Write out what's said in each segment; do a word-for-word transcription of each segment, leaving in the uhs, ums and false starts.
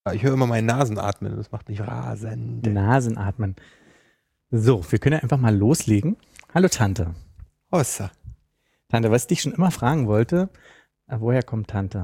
Ich höre immer meinen Nasen atmen, das macht mich rasend. Nasenatmen. So, wir können ja einfach mal loslegen. Hallo Tante. Hossa. Tante, was ich dich schon immer fragen wollte, äh, woher kommt Tante?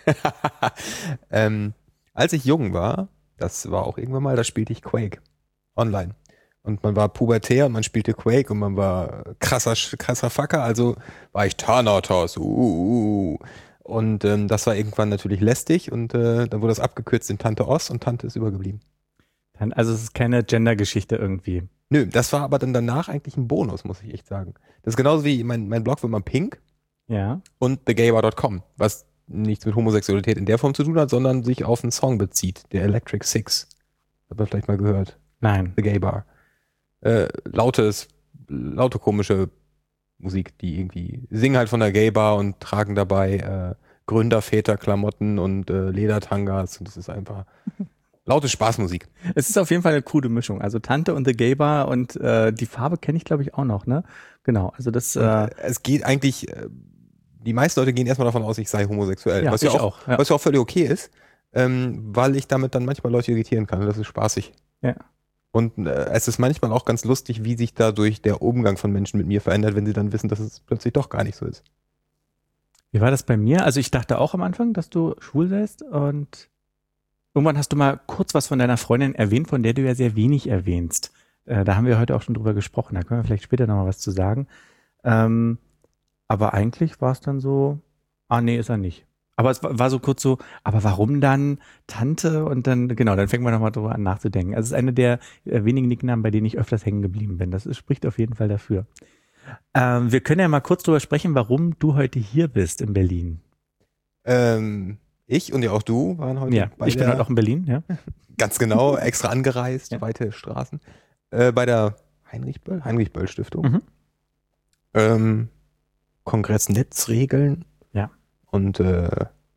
ähm, als ich jung war, das war auch irgendwann mal, da spielte ich Quake online. Und man war pubertär und man spielte Quake und man war krasser, krasser Fucker, also war ich Thanatos. Uh, uh, uh. Und ähm, das war irgendwann natürlich lästig und äh, dann wurde das abgekürzt in Tante Os und Tante ist übergeblieben. Tan- Also es ist keine Gender-Geschichte irgendwie. Nö, das war aber dann danach eigentlich ein Bonus, muss ich echt sagen. Das ist genauso wie mein, mein Blog war immer Pink Ja. und thegaybar Punkt com, was nichts mit Homosexualität in der Form zu tun hat, sondern sich auf einen Song bezieht, der Electric Six. Hat man vielleicht mal gehört. Nein. The Gay Bar. Äh, lautes, laute komische Musik, die irgendwie singen halt von der Gay Bar und tragen dabei äh, Gründerväter-Klamotten und äh, Ledertangas und das ist einfach laute Spaßmusik. Es ist auf jeden Fall eine coole Mischung. Also Tante und The Gay Bar und äh, die Farbe kenne ich glaube ich auch noch, ne? Genau, also das Und, äh, äh, es geht eigentlich, äh, die meisten Leute gehen erstmal davon aus, ich sei homosexuell. ja, was ja ich auch, auch. Ja. was ja auch völlig okay ist, ähm, weil ich damit dann manchmal Leute irritieren kann. Das ist spaßig. Ja. Und äh, es ist manchmal auch ganz lustig, wie sich dadurch der Umgang von Menschen mit mir verändert, wenn sie dann wissen, dass es plötzlich doch gar nicht so ist. Wie war das bei mir? Also ich dachte auch am Anfang, dass du schwul wärst und irgendwann hast du mal kurz was von deiner Freundin erwähnt, von der du ja sehr wenig erwähnst. Äh, da haben wir heute auch schon drüber gesprochen. Da können wir vielleicht später nochmal was zu sagen. Ähm, aber eigentlich war es dann so, ah nee, ist er nicht. Aber es war, war so kurz so, aber warum dann Tante? Und dann, genau, dann fängt man nochmal drüber an nachzudenken. Also es ist einer der äh, wenigen Nicknamen, bei denen ich öfters hängen geblieben bin. Das ist, spricht auf jeden Fall dafür. Ähm, wir können ja mal kurz drüber sprechen, warum du heute hier bist in Berlin. Ähm, ich und ja auch du waren heute Ja, bei ich bin der, heute auch in Berlin, ja. ganz genau, extra angereist, Ja. weite Straßen, äh, bei der Heinrich Böll, Heinrich Böll Stiftung. Mhm. Ähm, Kongress Netzregeln. Ja. Und äh,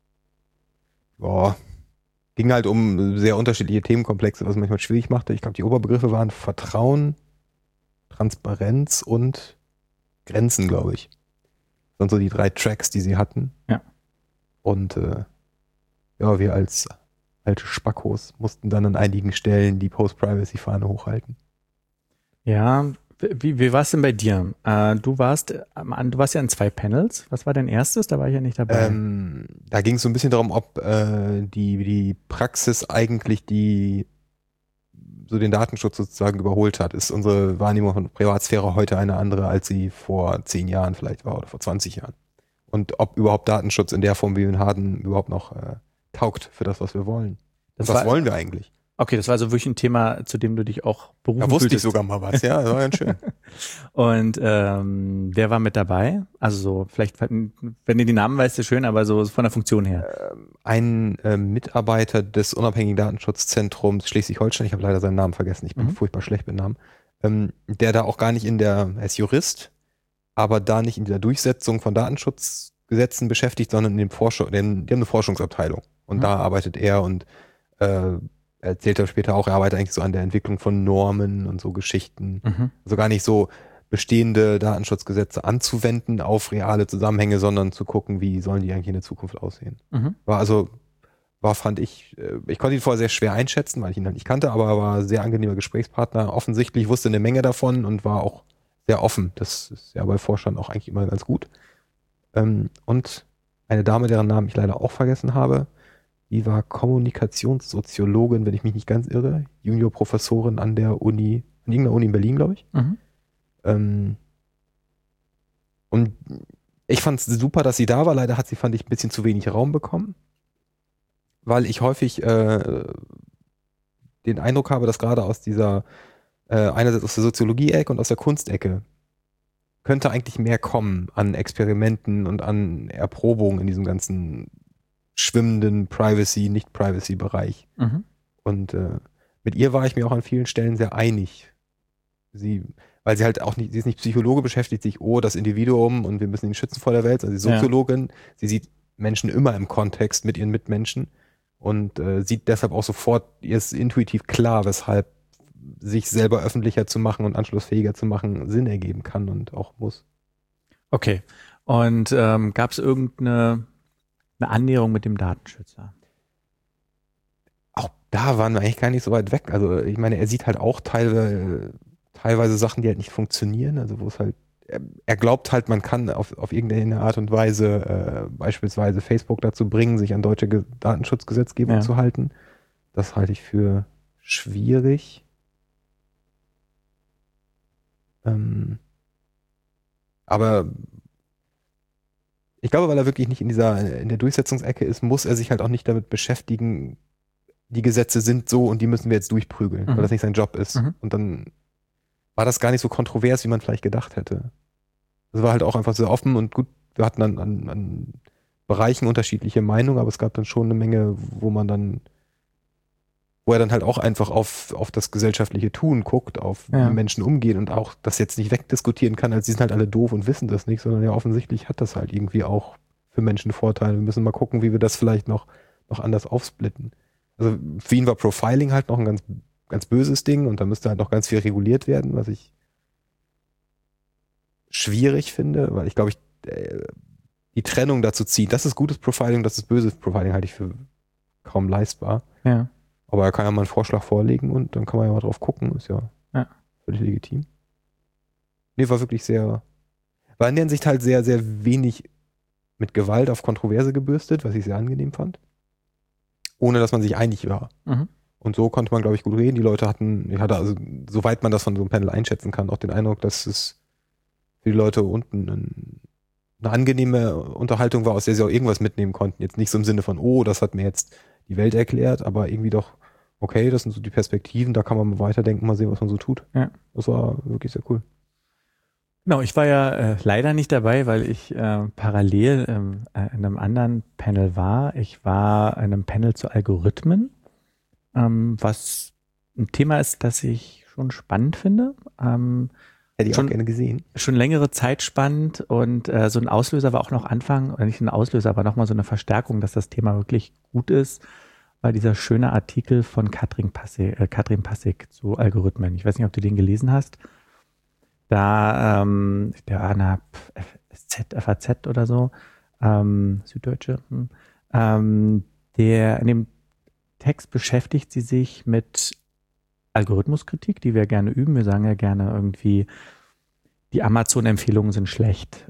boah, ging halt um sehr unterschiedliche Themenkomplexe, was es manchmal schwierig machte. Ich glaube, die Oberbegriffe waren Vertrauen, Transparenz und Grenzen, glaube ich. Das sind so die drei Tracks, die sie hatten. Ja. Und äh, ja, wir als alte Spackos mussten dann an einigen Stellen die Post-Privacy-Fahne hochhalten. Ja, wie, wie war es denn bei dir? Äh, du warst, du warst ja in zwei Panels. Was war dein erstes? Da war ich ja nicht dabei. Ähm, da ging es so ein bisschen darum, ob äh, die, die Praxis eigentlich die so den Datenschutz sozusagen überholt hat. Ist unsere Wahrnehmung von Privatsphäre heute eine andere, als sie vor zehn Jahren vielleicht war oder vor zwanzig Jahren? Und ob überhaupt Datenschutz in der Form, wie wir ihn haben, überhaupt noch äh, taugt für das, was wir wollen. Das Und was war- wollen wir eigentlich? Okay, das war also wirklich ein Thema, zu dem du dich auch berufen Da wusste ich fühltest. sogar mal was, ja, das war ganz schön. Und ähm, wer war mit dabei? Also so, vielleicht, wenn du die Namen weißt, ist schön, aber so von der Funktion her. Ein äh, Mitarbeiter des unabhängigen Datenschutzzentrums Schleswig-Holstein, ich habe leider seinen Namen vergessen, ich bin Mhm. furchtbar schlecht mit Namen, ähm, der da auch gar nicht in der, er ist Jurist, aber da nicht in der Durchsetzung von Datenschutzgesetzen beschäftigt, sondern in dem Forschung, den, die haben eine Forschungsabteilung und Mhm. da arbeitet er und äh, er erzählt er später auch, er arbeitet eigentlich so an der Entwicklung von Normen und so Geschichten. Mhm. Also gar nicht so bestehende Datenschutzgesetze anzuwenden auf reale Zusammenhänge, sondern zu gucken, wie sollen die eigentlich in der Zukunft aussehen. Mhm. War also, war fand ich, äh, ich konnte ihn vorher sehr schwer einschätzen, weil ich ihn halt nicht kannte, aber er war ein sehr angenehmer Gesprächspartner. Offensichtlich wusste eine Menge davon und war auch sehr offen. Das ist ja bei Forschern auch eigentlich immer ganz gut. Ähm, und eine Dame, deren Namen ich leider auch vergessen habe, die war Kommunikationssoziologin, wenn ich mich nicht ganz irre, Juniorprofessorin an der Uni, an irgendeiner Uni in Berlin, glaube ich. Mhm. Ähm, und ich fand es super, dass sie da war. Leider hat sie, fand ich, ein bisschen zu wenig Raum bekommen, weil ich häufig äh, den Eindruck habe, dass gerade aus dieser, äh, einerseits aus der Soziologie-Ecke und aus der Kunstecke könnte eigentlich mehr kommen an Experimenten und an Erprobungen in diesem ganzen schwimmenden Privacy, Nicht-Privacy-Bereich. Mhm. Und äh, mit ihr war ich mir auch an vielen Stellen sehr einig. Sie, weil sie halt auch nicht, sie ist nicht Psychologe, beschäftigt sich, oh, das Individuum und wir müssen ihn schützen vor der Welt. Also sie ist Ja. Soziologin, sie sieht Menschen immer im Kontext mit ihren Mitmenschen und äh, sieht deshalb auch sofort, ihr ist intuitiv klar, weshalb sich selber öffentlicher zu machen und anschlussfähiger zu machen Sinn ergeben kann und auch muss. Okay. Und ähm, gab es irgendeine eine Annäherung mit dem Datenschützer? Auch da waren wir eigentlich gar nicht so weit weg. Also ich meine, er sieht halt auch teilweise, teilweise Sachen, die halt nicht funktionieren, also wo es halt, er, er glaubt halt, man kann auf, auf irgendeine Art und Weise äh, beispielsweise Facebook dazu bringen, sich an deutsche Ge- Datenschutzgesetzgebung Ja. zu halten. Das halte ich für schwierig. Ähm, aber ich glaube, weil er wirklich nicht in dieser, in der Durchsetzungsecke ist, muss er sich halt auch nicht damit beschäftigen, die Gesetze sind so und die müssen wir jetzt durchprügeln, Mhm. weil das nicht sein Job ist. Mhm. Und dann war das gar nicht so kontrovers, wie man vielleicht gedacht hätte. Es war halt auch einfach sehr offen und gut, wir hatten an, an, an Bereichen unterschiedliche Meinungen, aber es gab dann schon eine Menge, wo man dann, wo er dann halt auch einfach auf, auf das gesellschaftliche Tun guckt, auf Ja. wie Menschen umgehen und auch das jetzt nicht wegdiskutieren kann, als sie sind halt alle doof und wissen das nicht, sondern ja offensichtlich hat das halt irgendwie auch für Menschen Vorteile. Wir müssen mal gucken, wie wir das vielleicht noch, noch anders aufsplitten. Also für ihn war Profiling halt noch ein ganz, ganz böses Ding und da müsste halt noch ganz viel reguliert werden, was ich schwierig finde, weil ich glaube, ich äh, die Trennung dazu ziehen, das ist gutes Profiling, das ist böses Profiling, halte ich für kaum leistbar. Ja. Aber er kann ja mal einen Vorschlag vorlegen und dann kann man ja mal drauf gucken, ist ja, Ja. völlig legitim. Nee, war wirklich sehr, war in der Hinsicht halt sehr, sehr wenig mit Gewalt auf Kontroverse gebürstet, was ich sehr angenehm fand. Ohne, dass man sich einig war. Mhm. Und so konnte man, glaube ich, gut reden. Die Leute hatten, ich hatte also, soweit man das von so einem Panel einschätzen kann, auch den Eindruck, dass es für die Leute unten ein, eine angenehme Unterhaltung war, aus der sie auch irgendwas mitnehmen konnten. Jetzt nicht so im Sinne von, oh, das hat mir jetzt die Welt erklärt, aber irgendwie doch, okay, das sind so die Perspektiven, da kann man mal weiterdenken, mal sehen, was man so tut. Ja. Das war wirklich sehr cool. Genau, ich war ja äh, leider nicht dabei, weil ich äh, parallel ähm, äh, in einem anderen Panel war. Ich war in einem Panel zu Algorithmen, ähm, was ein Thema ist, das ich schon spannend finde. Ähm, Hätte ich schon, auch gerne gesehen. Schon längere Zeit spannend und äh, so ein Auslöser war auch noch Anfang, oder nicht ein Auslöser, aber nochmal so eine Verstärkung, dass das Thema wirklich gut ist, war dieser schöne Artikel von Katrin Passig, äh, Katrin Passig zu Algorithmen. Ich weiß nicht, ob du den gelesen hast. Da, ähm, der war in der F A Z oder so, ähm, Süddeutsche, hm, ähm, der, in dem Text beschäftigt sie sich mit Algorithmuskritik, die wir gerne üben. Wir sagen ja gerne irgendwie, die Amazon-Empfehlungen sind schlecht,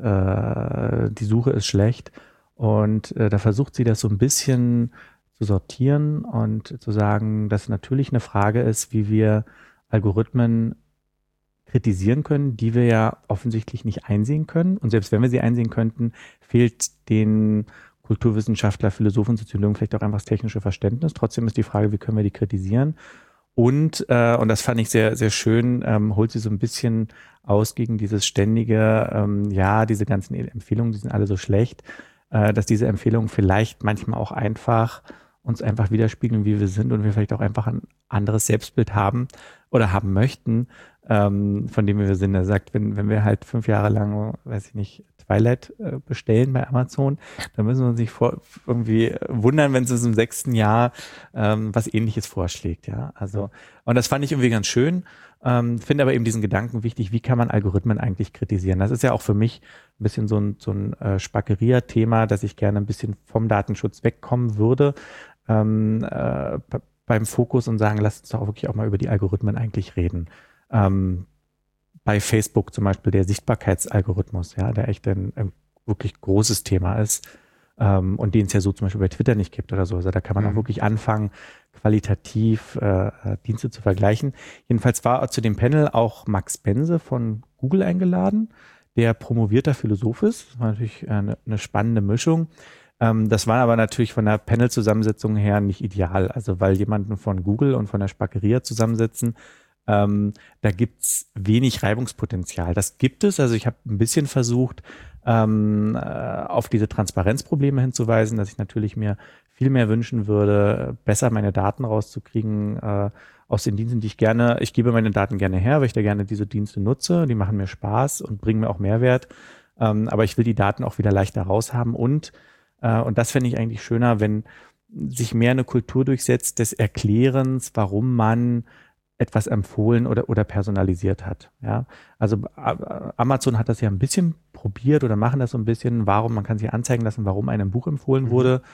äh, die Suche ist schlecht und äh, da versucht sie das so ein bisschen zu sortieren und zu sagen, dass natürlich eine Frage ist, wie wir Algorithmen kritisieren können, die wir ja offensichtlich nicht einsehen können. Und selbst wenn wir sie einsehen könnten, fehlt den Kulturwissenschaftler, Philosophen, Soziologen vielleicht auch einfach das technische Verständnis. Trotzdem ist die Frage, wie können wir die kritisieren? Und, äh, und das fand ich sehr, sehr schön, ähm, holt sie so ein bisschen aus gegen dieses ständige, ähm, ja, diese ganzen Empfehlungen, die sind alle so schlecht, äh, dass diese Empfehlungen vielleicht manchmal auch einfach uns einfach widerspiegeln, wie wir sind und wir vielleicht auch einfach ein anderes Selbstbild haben oder haben möchten, ähm, von dem wir sind. Er sagt, wenn, wenn wir halt fünf Jahre lang, weiß ich nicht, Twilight äh, bestellen bei Amazon, dann müssen wir uns nicht vor, irgendwie wundern, wenn es uns im sechsten Jahr ähm, was Ähnliches vorschlägt. Ja, also und das fand ich irgendwie ganz schön. Ähm, finde aber eben diesen Gedanken wichtig, wie kann man Algorithmen eigentlich kritisieren? Das ist ja auch für mich ein bisschen so ein, so ein äh, Spackeria-Thema, dass ich gerne ein bisschen vom Datenschutz wegkommen würde ähm, äh, beim Fokus und sagen, lasst uns doch wirklich auch mal über die Algorithmen eigentlich reden. Ähm, bei Facebook zum Beispiel der Sichtbarkeitsalgorithmus, ja, der echt ein, ein wirklich großes Thema ist ähm, und den es ja so zum Beispiel bei Twitter nicht gibt oder so. Also da kann man mhm. auch wirklich anfangen, qualitativ äh, Dienste zu vergleichen. Jedenfalls war zu dem Panel auch Max Bense von Google eingeladen, der promovierter Philosoph ist. Das war natürlich eine, eine spannende Mischung. Ähm, das war aber natürlich von der Panel-Zusammensetzung her nicht ideal. Also weil jemanden von Google und von der Spackeria zusammensetzen, Ähm, da gibt's wenig Reibungspotenzial. Das gibt es. Also ich habe ein bisschen versucht, ähm, äh, auf diese Transparenzprobleme hinzuweisen, dass ich natürlich mir viel mehr wünschen würde, besser meine Daten rauszukriegen äh, aus den Diensten, die ich gerne, ich gebe meine Daten gerne her, weil ich da gerne diese Dienste nutze. Die machen mir Spaß und bringen mir auch Mehrwert. Ähm, aber ich will die Daten auch wieder leichter raushaben und, äh, und das fände ich eigentlich schöner, wenn sich mehr eine Kultur durchsetzt des Erklärens, warum man etwas empfohlen oder, oder personalisiert hat. Ja, also Amazon hat das ja ein bisschen probiert oder machen das so ein bisschen, warum man kann sich anzeigen lassen, warum einem Buch empfohlen mhm. wurde.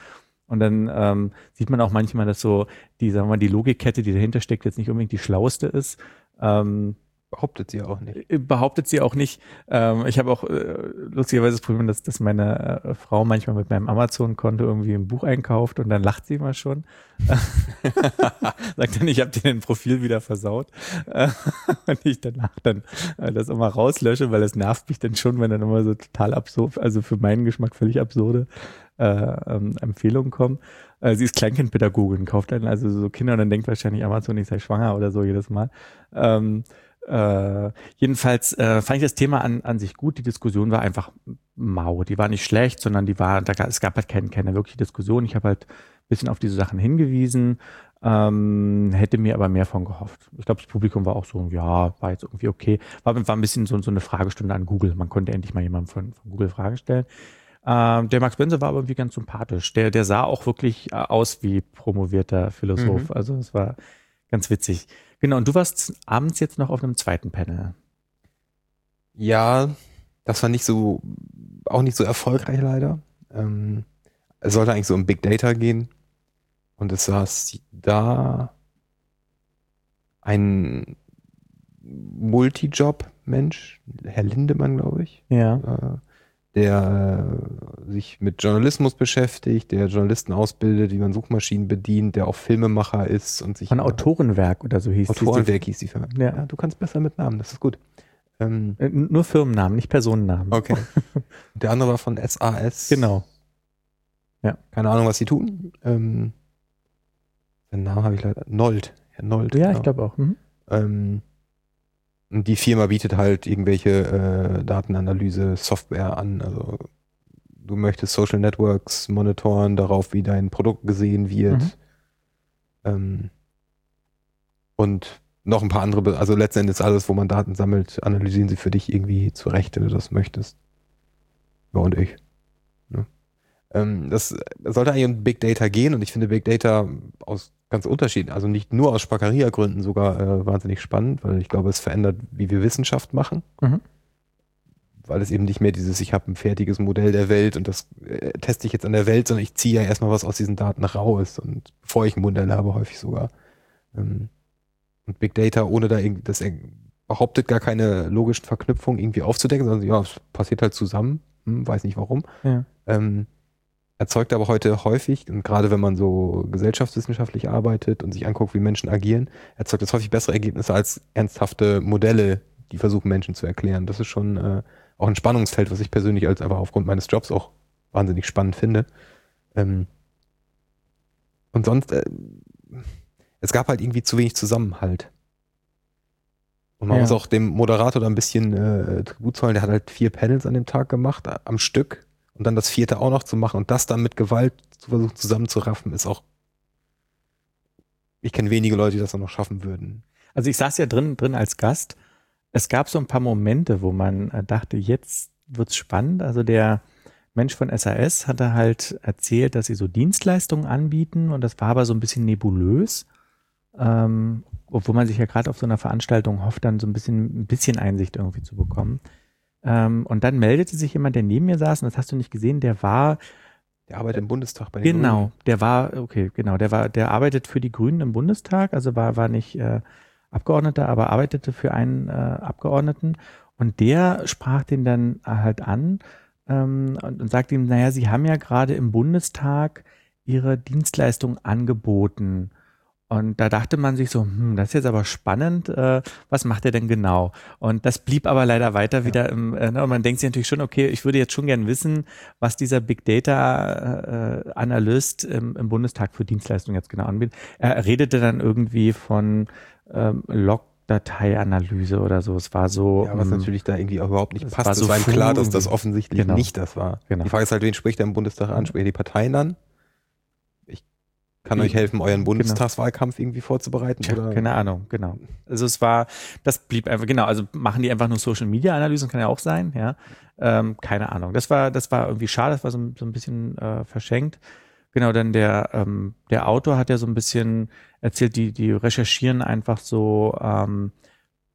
Und dann ähm, sieht man auch manchmal, dass so die, sagen wir mal, die Logikkette, die dahinter steckt, jetzt nicht unbedingt die schlauste ist. Ähm, Behauptet sie auch nicht. Behauptet sie auch nicht. Ähm, ich habe auch äh, lustigerweise das Problem, dass, dass meine äh, Frau manchmal mit meinem Amazon-Konto irgendwie ein Buch einkauft und dann lacht sie immer schon. Sagt dann, ich habe dir ein Profil wieder versaut. Äh, und ich danach dann äh, das immer rauslösche, weil es nervt mich dann schon, wenn dann immer so total absurd, also für meinen Geschmack völlig absurde äh, ähm, Empfehlungen kommen. Äh, sie ist Kleinkindpädagogin, kauft dann also so Kinder und dann denkt wahrscheinlich Amazon, ich sei schwanger oder so jedes Mal. Ähm, Äh, jedenfalls äh, fand ich das Thema an, an sich gut. Die Diskussion war einfach mau. Die war nicht schlecht, sondern die war, da, es gab halt keine, keine wirkliche Diskussion. Ich habe halt ein bisschen auf diese Sachen hingewiesen, ähm, hätte mir aber mehr von gehofft. Ich glaube, das Publikum war auch so, ja, war jetzt irgendwie okay. War, war ein bisschen so, so eine Fragestunde an Google. Man konnte endlich mal jemandem von, von Google Fragen stellen. Ähm, der Max Bense war aber irgendwie ganz sympathisch. Der, der sah auch wirklich aus wie promovierter Philosoph. Mhm. Also es war ganz witzig. Genau, und du warst abends jetzt noch auf einem zweiten Panel. Ja, das war nicht so, auch nicht so erfolgreich leider. Ähm, es sollte eigentlich so um Big Data gehen. Und es saß da ein Multijob-Mensch, Herr Lindemann, glaube ich, Ja. äh, der äh, sich mit Journalismus beschäftigt, der Journalisten ausbildet, wie man Suchmaschinen bedient, der auch Filmemacher ist und sich Von Autorenwerk oder so hieß Autorenwerk hieß die Firma. Ja. Ja, du kannst besser mit Namen, das ist gut. Ähm, äh, Nur Firmennamen, nicht Personennamen. okay. Der andere war von S A S. Genau. Ja. Keine Ahnung, was sie tun. Ähm, den Namen habe ich leider. Nold. Herr Nold. Ja, genau. ich glaube auch. Mhm. Ähm, und die Firma bietet halt irgendwelche äh, Datenanalyse-Software an. Also du möchtest Social Networks monitoren, darauf, wie dein Produkt gesehen wird. Mhm. Ähm, und noch ein paar andere, Be- also letzten Endes alles, wo man Daten sammelt, analysieren sie für dich irgendwie zurecht, wenn du das möchtest. Ja, und ich. Ne? Ähm, das sollte eigentlich um Big Data gehen und ich finde Big Data aus ganz unterschiedlichen, also nicht nur aus Spackeria-Gründen sogar äh, wahnsinnig spannend, weil ich glaube, es verändert, wie wir Wissenschaft machen. Mhm. Weil es eben nicht mehr dieses, ich habe ein fertiges Modell der Welt und das äh, teste ich jetzt an der Welt, sondern ich ziehe ja erstmal was aus diesen Daten raus und bevor ich ein Modell habe, häufig sogar. Ähm, und Big Data, ohne da irgendwie, das behauptet gar keine logischen Verknüpfungen irgendwie aufzudecken, sondern ja, es passiert halt zusammen, hm, weiß nicht warum. Ja. Ähm, erzeugt aber heute häufig, und gerade wenn man so gesellschaftswissenschaftlich arbeitet und sich anguckt, wie Menschen agieren, erzeugt das häufig bessere Ergebnisse als ernsthafte Modelle, die versuchen, Menschen zu erklären. Das ist schon äh, auch ein Spannungsfeld, was ich persönlich als einfach aufgrund meines Jobs auch wahnsinnig spannend finde. Ähm, und sonst, äh, es gab halt irgendwie zu wenig Zusammenhalt. Und man Ja. muss auch dem Moderator da ein bisschen äh, Tribut zollen, der hat halt vier Panels an dem Tag gemacht, äh, am Stück. Und dann das vierte auch noch zu machen und das dann mit Gewalt zu versuchen zusammenzuraffen, ist auch, ich kenne wenige Leute, die das dann noch schaffen würden. Also ich saß ja drin, drin als Gast. Es gab so ein paar Momente, wo man äh, dachte, jetzt wird's spannend. Also der Mensch von S A S hatte halt erzählt, dass sie so Dienstleistungen anbieten und das war aber so ein bisschen nebulös. Ähm, obwohl man sich ja gerade auf so einer Veranstaltung hofft, dann so ein bisschen, ein bisschen Einsicht irgendwie zu bekommen. Ähm, und dann meldete sich jemand, der neben mir saß, und das hast du nicht gesehen, der war, Der arbeitet im Bundestag bei den genau, Grünen. der war, okay, genau, der war, der arbeitet für die Grünen im Bundestag, also war, war nicht äh, Abgeordneter, aber arbeitete für einen äh, Abgeordneten und der sprach den dann halt an ähm, und, und sagte ihm, naja, Sie haben ja gerade im Bundestag Ihre Dienstleistung angeboten. Und da dachte man sich so, hm, das ist jetzt aber spannend, äh, was macht er denn genau? Und das blieb aber leider weiter Ja. wieder im, äh, ne, und man denkt sich natürlich schon, okay, ich würde jetzt schon gern wissen, was dieser Big Data äh, Analyst im, im Bundestag für Dienstleistungen jetzt genau anbietet. Er redete dann irgendwie von ähm, Log-Datei-Analyse oder so. Es war so. Ja, was mh, natürlich da irgendwie auch überhaupt nicht es passt. war Es so war ihm früh klar, dass das irgendwie. offensichtlich Genau. nicht das war. Genau. Die Frage ist halt, wen spricht er im Bundestag an? Spricht er die Parteien an? Ich kann Die- euch helfen, euren genau. Bundestagswahlkampf irgendwie vorzubereiten? Tja, oder? keine Ahnung, genau. Also es war, das blieb einfach, genau, also machen die einfach nur Social-Media-Analysen, kann ja auch sein, ja. Ähm, keine Ahnung. Das war, das war irgendwie schade, das war so, so ein bisschen äh, verschenkt. Genau, dann der, ähm, der Autor hat ja so ein bisschen erzählt, die, die recherchieren einfach so ähm,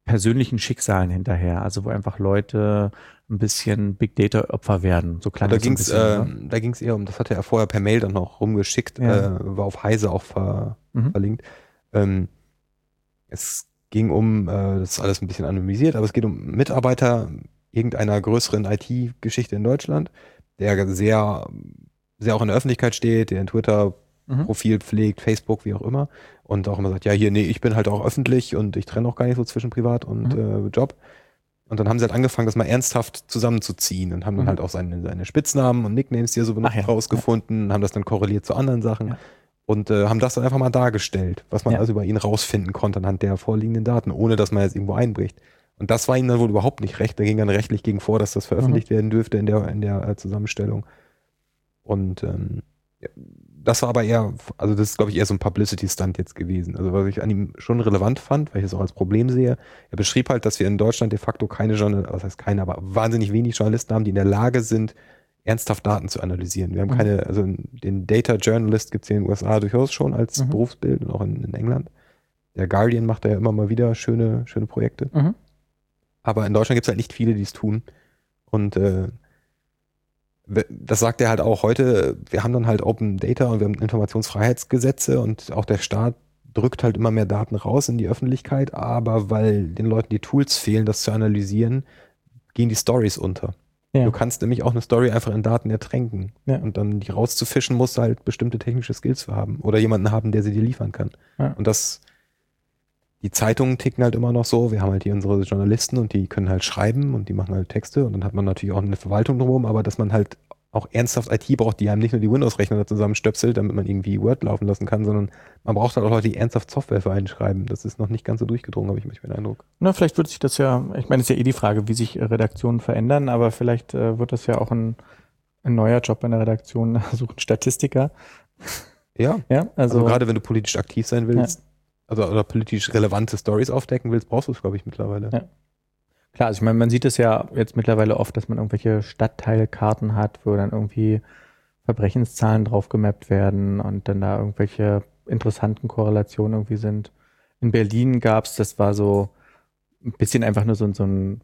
persönlichen Schicksalen hinterher, also wo einfach Leute ein bisschen Big Data Opfer werden. So klang da das so ein ging's, bisschen, äh, da ging's eher um, das hatte er vorher per Mail dann noch rumgeschickt, Ja. äh, war auf Heise auch ver, Mhm. verlinkt. Ähm, es ging um, äh, das ist alles ein bisschen anonymisiert, aber es geht um Mitarbeiter irgendeiner größeren I T-Geschichte in Deutschland, der sehr, sehr auch in der Öffentlichkeit steht, der ein Twitter-Profil Mhm. pflegt, Facebook, wie auch immer, und auch immer sagt, ja, hier, nee, ich bin halt auch öffentlich und ich trenne auch gar nicht so zwischen Privat und Mhm. äh, Job. Und dann haben sie halt angefangen, das mal ernsthaft zusammenzuziehen und haben dann Mhm. halt auch seine, seine Spitznamen und Nicknames, die er so benutzt, Ach ja, rausgefunden, haben das dann korreliert zu anderen Sachen Ja. und äh, haben das dann einfach mal dargestellt, was man Ja. also über ihn rausfinden konnte anhand der vorliegenden Daten, ohne dass man jetzt irgendwo einbricht. Und das war ihm dann wohl überhaupt nicht recht. Da ging dann rechtlich gegen vor, dass das veröffentlicht Mhm. werden dürfte in der, in der äh, Zusammenstellung. Und ähm, ja, das war aber eher, also das ist, glaube ich, eher so ein Publicity-Stunt jetzt gewesen. Also was ich an ihm schon relevant fand, weil ich es auch als Problem sehe, er beschrieb halt, dass wir in Deutschland de facto keine Journalisten, was heißt keine, aber wahnsinnig wenig Journalisten haben, die in der Lage sind, ernsthaft Daten zu analysieren. Wir haben Mhm. keine, also den Data Journalist gibt es hier in den U S A durchaus schon als Mhm. Berufsbild und auch in, in England. Der Guardian macht da ja immer mal wieder schöne, schöne Projekte. Mhm. Aber in Deutschland gibt es halt nicht viele, die es tun. Und äh, das sagt er halt auch heute, wir haben dann halt Open Data und wir haben Informationsfreiheitsgesetze und auch der Staat drückt halt immer mehr Daten raus in die Öffentlichkeit, aber weil den Leuten die Tools fehlen, das zu analysieren, gehen die Stories unter. Ja. Du kannst nämlich auch eine Story einfach in Daten ertränken. Ja. Und dann die rauszufischen, musst du halt bestimmte technische Skills für haben oder jemanden haben, der sie dir liefern kann. Ja. Und das, die Zeitungen ticken halt immer noch so, wir haben halt hier unsere Journalisten und die können halt schreiben und die machen halt Texte und dann hat man natürlich auch eine Verwaltung drumherum, aber dass man halt auch ernsthaft I T braucht, die einem nicht nur die Windows-Rechner da zusammenstöpselt, damit man irgendwie Word laufen lassen kann, sondern man braucht halt auch Leute, die ernsthaft Software für einen schreiben. Das ist noch nicht ganz so durchgedrungen, habe ich manchmal den Eindruck. Na, vielleicht wird sich das ja, ich meine, es ist ja eh die Frage, wie sich Redaktionen verändern, aber vielleicht äh, wird das ja auch ein, ein neuer Job in der Redaktion, sucht Statistiker. Ja, Ja, also, also gerade wenn du politisch aktiv sein willst, ja. also oder politisch relevante Stories aufdecken willst, brauchst du es, glaube ich, mittlerweile. Ja. Klar, also ich meine, man sieht es ja jetzt mittlerweile oft, dass man irgendwelche Stadtteilkarten hat, wo dann irgendwie Verbrechenszahlen drauf gemappt werden und dann da irgendwelche interessanten Korrelationen irgendwie sind. In Berlin gab es, das war so ein bisschen einfach nur so, so ein,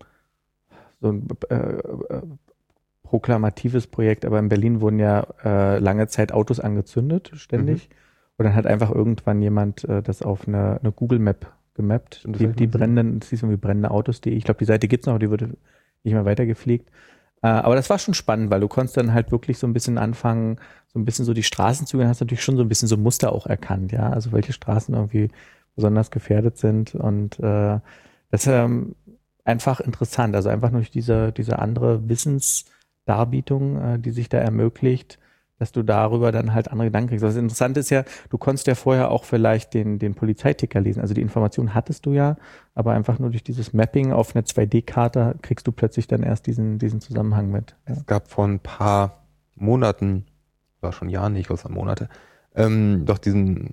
so ein äh, äh, proklamatives Projekt, aber in Berlin wurden ja äh, lange Zeit Autos angezündet, ständig. Mhm. Und dann hat einfach irgendwann jemand äh, das auf eine, eine Google Map gemappt. Die, die brennenden, das hieß irgendwie brennende Autos punkt de. Ich glaube, die Seite gibt's noch, aber die wurde nicht mehr weitergepflegt. Äh, aber das war schon spannend, weil du konntest dann halt wirklich so ein bisschen anfangen, so ein bisschen so die Straßenzüge, hast natürlich schon so ein bisschen so Muster auch erkannt, ja. Also welche Straßen irgendwie besonders gefährdet sind und äh, das ist ähm, einfach interessant. Also einfach durch diese, diese andere Wissensdarbietung, äh, die sich da ermöglicht, dass du darüber dann halt andere Gedanken kriegst. Das Interessante ist ja, du konntest ja vorher auch vielleicht den, den Polizeiticker lesen. Also die Information hattest du ja, aber einfach nur durch dieses Mapping auf eine zwei D-Karte kriegst du plötzlich dann erst diesen, diesen Zusammenhang mit. Ja. Es gab vor ein paar Monaten, war schon Jahren, nicht was an Monate, ähm, doch diesen,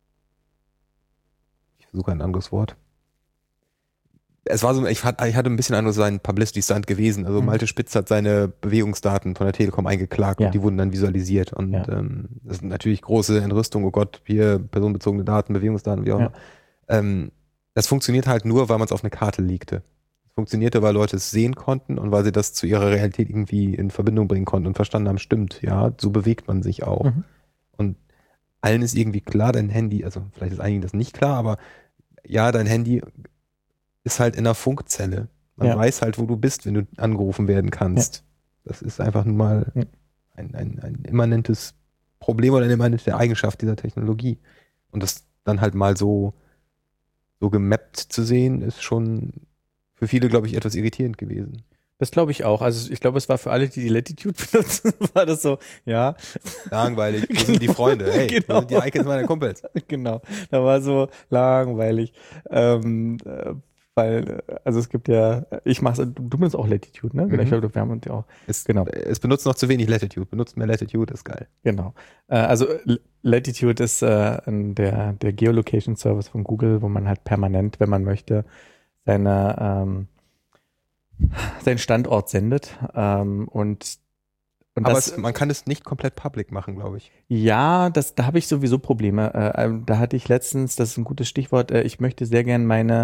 ich versuche ein anderes Wort. Es war so, ich hatte, ich hatte ein bisschen anders sein Publicity-Stunt gewesen. Also mhm. Malte Spitz hat seine Bewegungsdaten von der Telekom eingeklagt ja. und die wurden dann visualisiert. Und ja. ähm, das ist natürlich große Entrüstung, oh Gott, hier personenbezogene Daten, Bewegungsdaten, wie auch immer. Ja. Ähm, das funktioniert halt nur, weil man es auf eine Karte legte. Es funktionierte, weil Leute es sehen konnten und weil sie das zu ihrer Realität irgendwie in Verbindung bringen konnten und verstanden haben, stimmt, ja, so bewegt man sich auch. Mhm. Und allen ist irgendwie klar, dein Handy, also vielleicht ist einigen das nicht klar, aber ja, dein Handy ist halt in einer Funkzelle. Man ja. weiß halt, wo du bist, wenn du angerufen werden kannst. Ja. Das ist einfach nun mal ja. ein, ein, ein immanentes Problem oder eine immanente Eigenschaft dieser Technologie. Und das dann halt mal so, so gemappt zu sehen, ist schon für viele, glaube ich, etwas irritierend gewesen. Das glaube ich auch. Also ich glaube, es war für alle, die die Latitude benutzen, war das so, ja. Langweilig. Wo genau. sind die Freunde? Hey, genau. Wo sind die Icons meiner Kumpels? Genau. Da war so langweilig. Ähm, äh, Weil, also es gibt ja, ich mach's, du benutzt auch Latitude, ne? Mhm. Ich glaube, wir haben uns ja auch. Es, genau. Es benutzt noch zu wenig Latitude. Benutzt mehr Latitude, ist geil. Genau. Äh, also Latitude ist äh, der, der Geolocation-Service von Google, wo man halt permanent, wenn man möchte, seine, ähm, seinen Standort sendet. Ähm, und Und aber das, es, man kann es nicht komplett public machen, glaube ich. Ja, das, da habe ich sowieso Probleme. Äh, da hatte ich letztens, das ist ein gutes Stichwort, äh, ich möchte sehr gern meine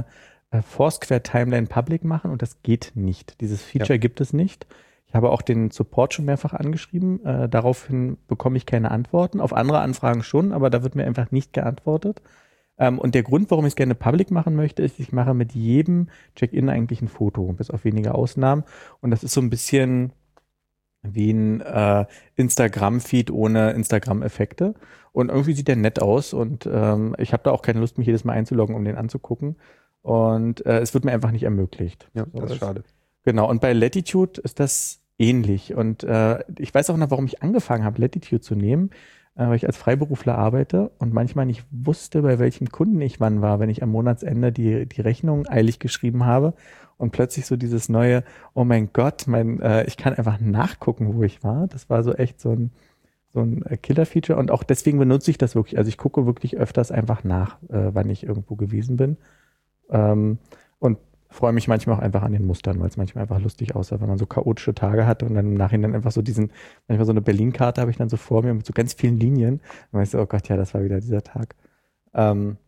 äh, Foursquare Timeline Public machen und das geht nicht. Dieses Feature Ja. gibt es nicht. Ich habe auch den Support schon mehrfach angeschrieben. Äh, daraufhin bekomme ich keine Antworten. Auf andere Anfragen schon, aber da wird mir einfach nicht geantwortet. Ähm, und der Grund, warum ich es gerne public machen möchte, ist, ich mache mit jedem Check-in eigentlich ein Foto, bis auf wenige Ausnahmen. Und das ist so ein bisschen wie ein äh, Instagram-Feed ohne Instagram-Effekte. Und irgendwie sieht der nett aus und ähm, ich habe da auch keine Lust, mich jedes Mal einzuloggen, um den anzugucken. Und äh, es wird mir einfach nicht ermöglicht. Ja, So, das ist schade. Genau, und bei Latitude ist das ähnlich. Und äh, ich weiß auch noch, warum ich angefangen habe, Latitude zu nehmen, äh, weil ich als Freiberufler arbeite und manchmal nicht wusste, bei welchem Kunden ich wann war, wenn ich am Monatsende die, die Rechnung eilig geschrieben habe und plötzlich so dieses neue, oh mein Gott, mein, äh, ich kann einfach nachgucken, wo ich war. Das war so echt so ein, so ein Killer-Feature und auch deswegen benutze ich das wirklich. Also ich gucke wirklich öfters einfach nach, äh, wann ich irgendwo gewesen bin. Ähm, und freue mich manchmal auch einfach an den Mustern, weil es manchmal einfach lustig aussah, wenn man so chaotische Tage hat und dann im Nachhinein einfach so diesen, manchmal so eine Berlin-Karte habe ich dann so vor mir mit so ganz vielen Linien. Und weißt du, oh Gott, ja, das war wieder dieser Tag. Ähm,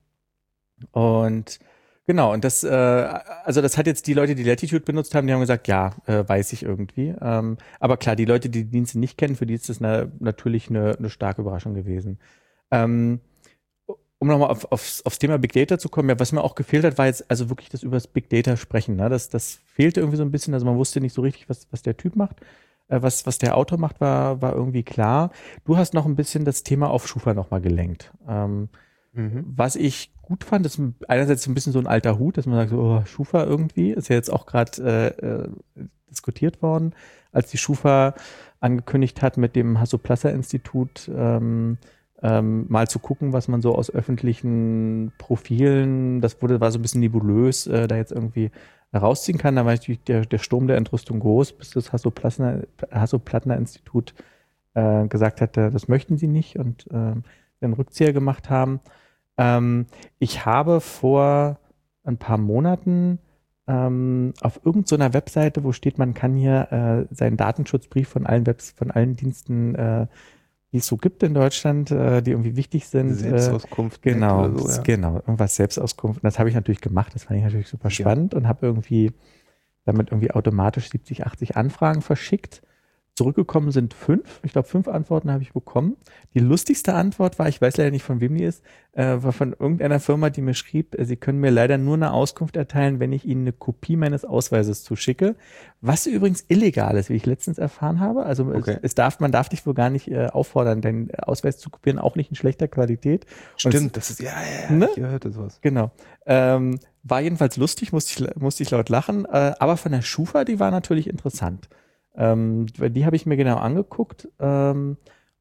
und genau, und das, äh, also das hat jetzt die Leute, die Latitude benutzt haben, die haben gesagt, ja, äh, weiß ich irgendwie. Ähm, aber klar, die Leute, die die Dienste nicht kennen, für die ist das eine, natürlich eine, eine starke Überraschung gewesen. Ähm, um nochmal auf, aufs, aufs Thema Big Data zu kommen, ja, was mir auch gefehlt hat, war jetzt also wirklich das über das Big Data sprechen. Ne? Das, das fehlte irgendwie so ein bisschen, also man wusste nicht so richtig, was, was der Typ macht. Äh, was, was der Autor macht, war, war irgendwie klar. Du hast noch ein bisschen das Thema auf Schufa nochmal gelenkt. Ähm, Mhm. Was ich gut fand, ist einerseits ein bisschen so ein alter Hut, dass man sagt, so, oh, Schufa irgendwie, ist ja jetzt auch gerade äh, äh, diskutiert worden, als die Schufa angekündigt hat, mit dem Hasso-Placer-Institut ähm, ähm, mal zu gucken, was man so aus öffentlichen Profilen, das wurde, war so ein bisschen nebulös, äh, da jetzt irgendwie rausziehen kann. Da war natürlich der, der Sturm der Entrüstung groß, bis das Hasso-Plattner-Institut äh, gesagt hat, äh, das möchten sie nicht und äh, einen Rückzieher gemacht haben. Ähm, ich habe vor ein paar Monaten ähm, auf irgendeiner Webseite, wo steht, man kann hier äh, seinen Datenschutzbrief von allen Webs, von allen Diensten, äh, die es so gibt in Deutschland, äh, die irgendwie wichtig sind. Selbstauskunft. Äh, genau, oder so, ja. genau, irgendwas Selbstauskunft. Und das habe ich natürlich gemacht. Das fand ich natürlich super spannend Ja. und habe irgendwie damit irgendwie automatisch siebzig, achtzig Anfragen verschickt. Zurückgekommen sind fünf. Ich glaube, fünf Antworten habe ich bekommen. Die lustigste Antwort war, ich weiß leider nicht, von wem die ist, äh, war von irgendeiner Firma, die mir schrieb, äh, sie können mir leider nur eine Auskunft erteilen, wenn ich ihnen eine Kopie meines Ausweises zuschicke. Was übrigens illegal ist, wie ich letztens erfahren habe. Also Okay. es, es darf, man darf dich wohl gar nicht äh, auffordern, deinen Ausweis zu kopieren, auch nicht in schlechter Qualität. Und Stimmt, das ist, ja, ja, ja, Ne? ich hörte sowas. Genau. Ähm, war jedenfalls lustig, musste ich, musste ich laut lachen. Äh, aber von der Schufa, die war natürlich interessant. Ähm, die habe ich mir genau angeguckt ähm,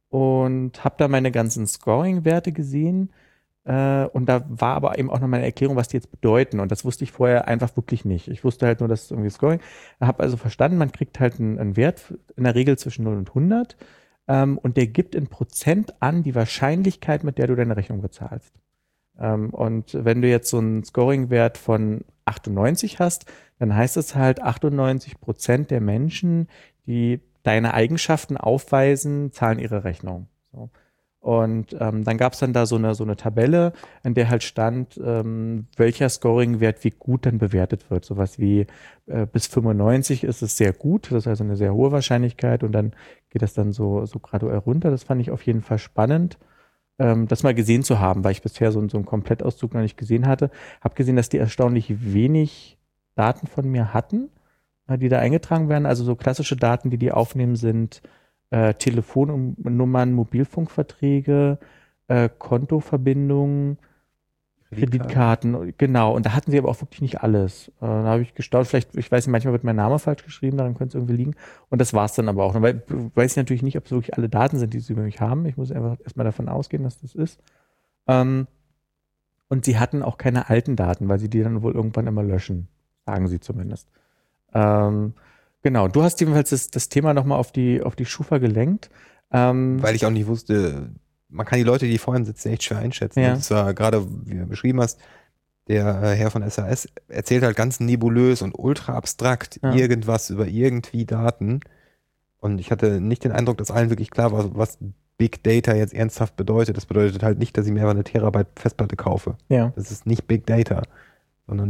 und habe da meine ganzen Scoring-Werte gesehen. Äh, und da war aber eben auch noch meine Erklärung, was die jetzt bedeuten. Und das wusste ich vorher einfach wirklich nicht. Ich wusste halt nur, dass es irgendwie Scoring. Ich habe also verstanden, man kriegt halt einen, einen Wert in der Regel zwischen null und hundert. Ähm, und der gibt in Prozent an die Wahrscheinlichkeit, mit der du deine Rechnung bezahlst. Ähm, und wenn du jetzt so einen Scoring-Wert von achtundneunzig hast, dann heißt es halt, achtundneunzig Prozent der Menschen, die deine Eigenschaften aufweisen, zahlen ihre Rechnung. So. Und ähm, dann gab es dann da so eine, so eine Tabelle, in der halt stand, ähm, welcher Scoring-Wert wie gut dann bewertet wird. Sowas wie äh, bis fünfundneunzig ist es sehr gut, das ist also eine sehr hohe Wahrscheinlichkeit und dann geht das dann so, so graduell runter. Das fand ich auf jeden Fall spannend, ähm, das mal gesehen zu haben, weil ich bisher so, so einen Komplettauszug noch nicht gesehen hatte. Habe gesehen, dass die erstaunlich wenig Daten von mir hatten, äh, die da eingetragen werden. Also so klassische Daten, die die aufnehmen, sind äh, Telefonnummern, Mobilfunkverträge, äh, Kontoverbindungen, Kreditkarten. Kreditkarten, genau. Und da hatten sie aber auch wirklich nicht alles. Äh, da habe ich gestaunt, vielleicht, ich weiß nicht, manchmal wird mein Name falsch geschrieben, daran könnte es irgendwie liegen. Und das war es dann aber auch. Weil weiß ich natürlich nicht, ob es wirklich alle Daten sind, die sie über mich haben. Ich muss einfach erstmal davon ausgehen, dass das ist. Ähm, und sie hatten auch keine alten Daten, weil sie die dann wohl irgendwann immer löschen. Sagen sie zumindest. Ähm, genau, du hast jedenfalls das, das Thema nochmal auf die, auf die Schufa gelenkt. Ähm, Weil ich auch nicht wusste, man kann die Leute, die vor ihm sitzen, echt schwer einschätzen. Ja. Und zwar gerade, wie du beschrieben hast, der äh, Herr von S A S erzählt halt ganz nebulös und ultra abstrakt Ja. irgendwas über irgendwie Daten. Und ich hatte nicht den Eindruck, dass allen wirklich klar war, was Big Data jetzt ernsthaft bedeutet. Das bedeutet halt nicht, dass ich mir einfach eine Terabyte Festplatte kaufe. ja. Das ist nicht Big Data, sondern das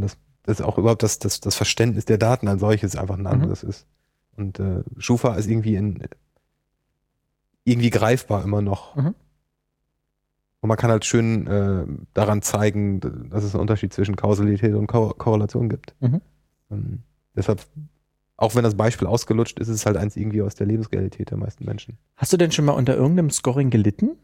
das auch überhaupt das, das, das Verständnis der Daten als solches einfach ein anderes mhm. ist. Und äh, Schufa ist irgendwie in, irgendwie greifbar immer noch. Mhm. Und man kann halt schön äh, daran zeigen, dass es einen Unterschied zwischen Kausalität und Ko- Korrelation gibt. Mhm. Ähm, deshalb, auch wenn das Beispiel ausgelutscht ist, ist es halt eins irgendwie aus der Lebensrealität der meisten Menschen. Hast du denn schon mal unter irgendeinem Scoring gelitten?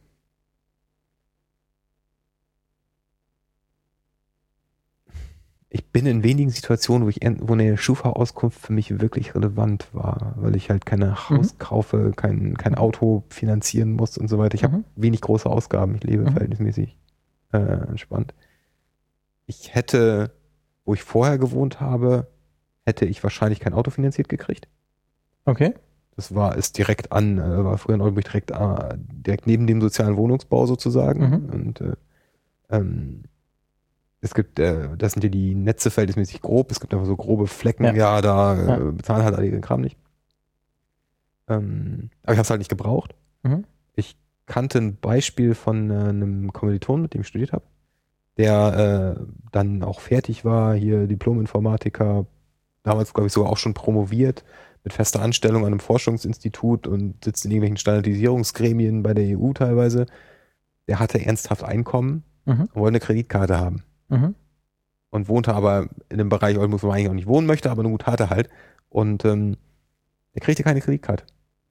Ich bin in wenigen Situationen, wo ich wo eine Schufa-Auskunft für mich wirklich relevant war, weil ich halt keine Haus mhm. kaufe, kein, kein Auto finanzieren muss und so weiter. Ich mhm. habe wenig große Ausgaben, ich lebe mhm. verhältnismäßig äh, entspannt. Ich hätte, wo ich vorher gewohnt habe, hätte ich wahrscheinlich kein Auto finanziert gekriegt. Okay. Das war ist direkt an, äh, war früher in Oldenburg direkt, äh, direkt neben dem sozialen Wohnungsbau sozusagen. Mhm. Und äh, ähm, es gibt, äh, das sind ja die Netze verhältnismäßig grob, es gibt einfach so grobe Flecken, ja, ja da äh, ja. bezahlen halt alle ihren Kram nicht. Ähm, aber ich habe es halt nicht gebraucht. Mhm. Ich kannte ein Beispiel von äh, einem Kommilitonen, mit dem ich studiert habe, der äh, dann auch fertig war, hier Diplom-Informatiker, damals glaube ich sogar auch schon promoviert, mit fester Anstellung an einem Forschungsinstitut und sitzt in irgendwelchen Standardisierungsgremien bei der E U teilweise. Der hatte ernsthaft Einkommen mhm. und wollte eine Kreditkarte haben. Mhm. Und wohnte aber in einem Bereich, wo man eigentlich auch nicht wohnen möchte, aber eine gute hatte halt. Und ähm, er kriegte keine Kreditkarte.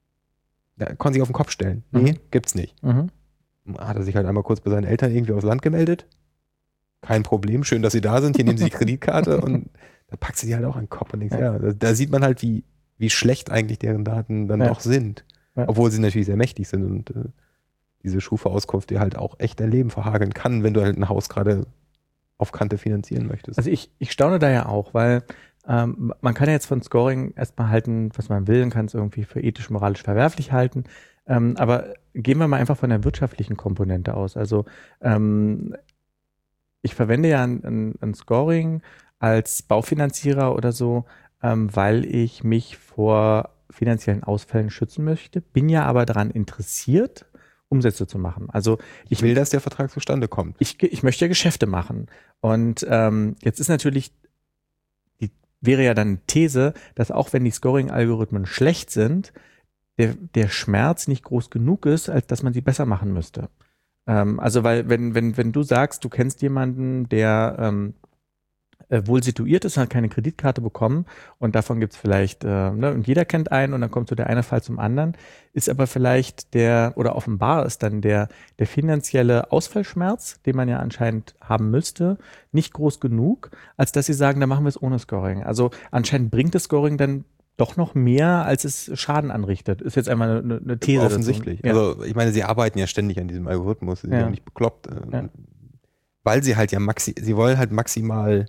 Der konnte sich auf den Kopf stellen. Nee, mhm. gibt's nicht. Mhm. Hat er sich halt einmal kurz bei seinen Eltern irgendwie aufs Land gemeldet. Kein Problem, schön, dass sie da sind. Hier nehmen sie die Kreditkarte und da packt sie die halt auch an den Kopf und denkt, ja, ja da, da sieht man halt, wie, wie schlecht eigentlich deren Daten dann ja. doch sind. Ja. Obwohl sie natürlich sehr mächtig sind und äh, diese Schufa-Auskunft dir halt auch echt dein Leben verhageln kann, wenn du halt ein Haus gerade auf Kante finanzieren möchtest. Also ich, ich staune da ja auch, weil ähm, man kann ja jetzt von Scoring erstmal halten, was man will, und kann es irgendwie für ethisch, moralisch verwerflich halten. Ähm, aber gehen wir mal einfach von der wirtschaftlichen Komponente aus. Also ähm, ich verwende ja ein, ein, ein Scoring als Baufinanzierer oder so, ähm, weil ich mich vor finanziellen Ausfällen schützen möchte, bin ja aber daran interessiert, Umsätze zu machen. Also ich, ich will, dass der Vertrag zustande kommt. Ich, ich möchte ja Geschäfte machen. Und ähm, jetzt ist natürlich, die wäre ja dann eine These, dass auch wenn die Scoring-Algorithmen schlecht sind, der, der Schmerz nicht groß genug ist, als dass man sie besser machen müsste. Ähm, also weil wenn, wenn, wenn du sagst, du kennst jemanden, der ähm, wohl situiert ist, hat keine Kreditkarte bekommen und davon gibt es vielleicht, äh, ne, und jeder kennt einen und dann kommt so der eine Fall zum anderen, ist aber vielleicht der, oder offenbar ist dann der, der finanzielle Ausfallschmerz, den man ja anscheinend haben müsste, nicht groß genug, als dass sie sagen, dann machen wir es ohne Scoring. Also anscheinend bringt das Scoring dann doch noch mehr, als es Schaden anrichtet. Ist jetzt einmal eine, eine These. Offensichtlich. Ja. Also ich meine, sie arbeiten ja ständig an diesem Algorithmus, sie sind ja, ja nicht bekloppt, äh, ja. weil sie halt ja maxi, sie wollen halt maximal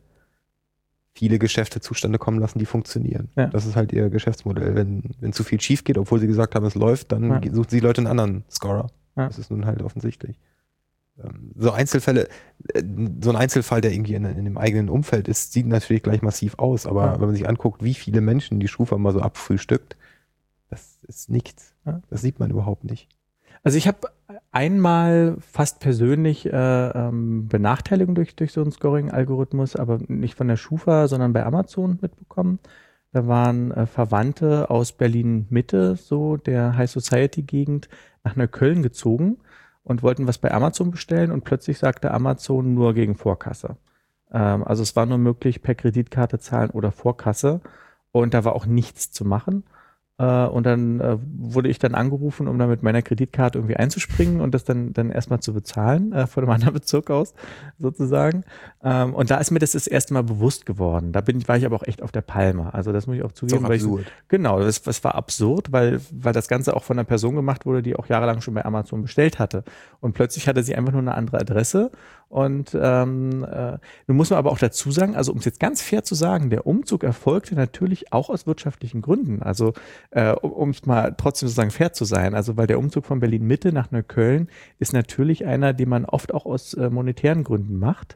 viele Geschäfte zustande kommen lassen, die funktionieren. Ja. Das ist halt ihr Geschäftsmodell. Wenn, wenn zu viel schief geht, obwohl sie gesagt haben, es läuft, dann ja. suchen sie Leute einen anderen Scorer. Ja. Das ist nun halt offensichtlich. So Einzelfälle, so ein Einzelfall, der irgendwie in, in dem eigenen Umfeld ist, sieht natürlich gleich massiv aus, aber ja. wenn man sich anguckt, wie viele Menschen die Schufa mal so abfrühstückt, das ist nichts. Ja. Das sieht man überhaupt nicht. Also ich habe einmal fast persönlich äh, ähm, Benachteiligung durch, durch so einen Scoring-Algorithmus, aber nicht von der Schufa, sondern bei Amazon mitbekommen. Da waren äh, Verwandte aus Berlin-Mitte, so der High-Society-Gegend, nach Neukölln gezogen und wollten was bei Amazon bestellen und plötzlich sagte Amazon nur gegen Vorkasse. Ähm, also es war nur möglich per Kreditkarte zahlen oder Vorkasse und da war auch nichts zu machen. Uh, und dann uh, wurde ich dann angerufen, um da mit meiner Kreditkarte irgendwie einzuspringen und das dann dann erstmal zu bezahlen, uh, von einem anderen Bezirk aus sozusagen. Um, und da ist mir das das erste Mal bewusst geworden. Da bin ich, war ich aber auch echt auf der Palme. Also das muss ich auch zugeben. Das ist auch absurd. Ich, genau, das, das war absurd, weil weil das Ganze auch von einer Person gemacht wurde, die auch jahrelang schon bei Amazon bestellt hatte. Und plötzlich hatte sie einfach nur eine andere Adresse. Und ähm, äh, nun muss man aber auch dazu sagen, also um es jetzt ganz fair zu sagen, der Umzug erfolgte natürlich auch aus wirtschaftlichen Gründen. Also äh, um es mal trotzdem sozusagen fair zu sein, also weil der Umzug von Berlin-Mitte nach Neukölln ist natürlich einer, den man oft auch aus äh, monetären Gründen macht.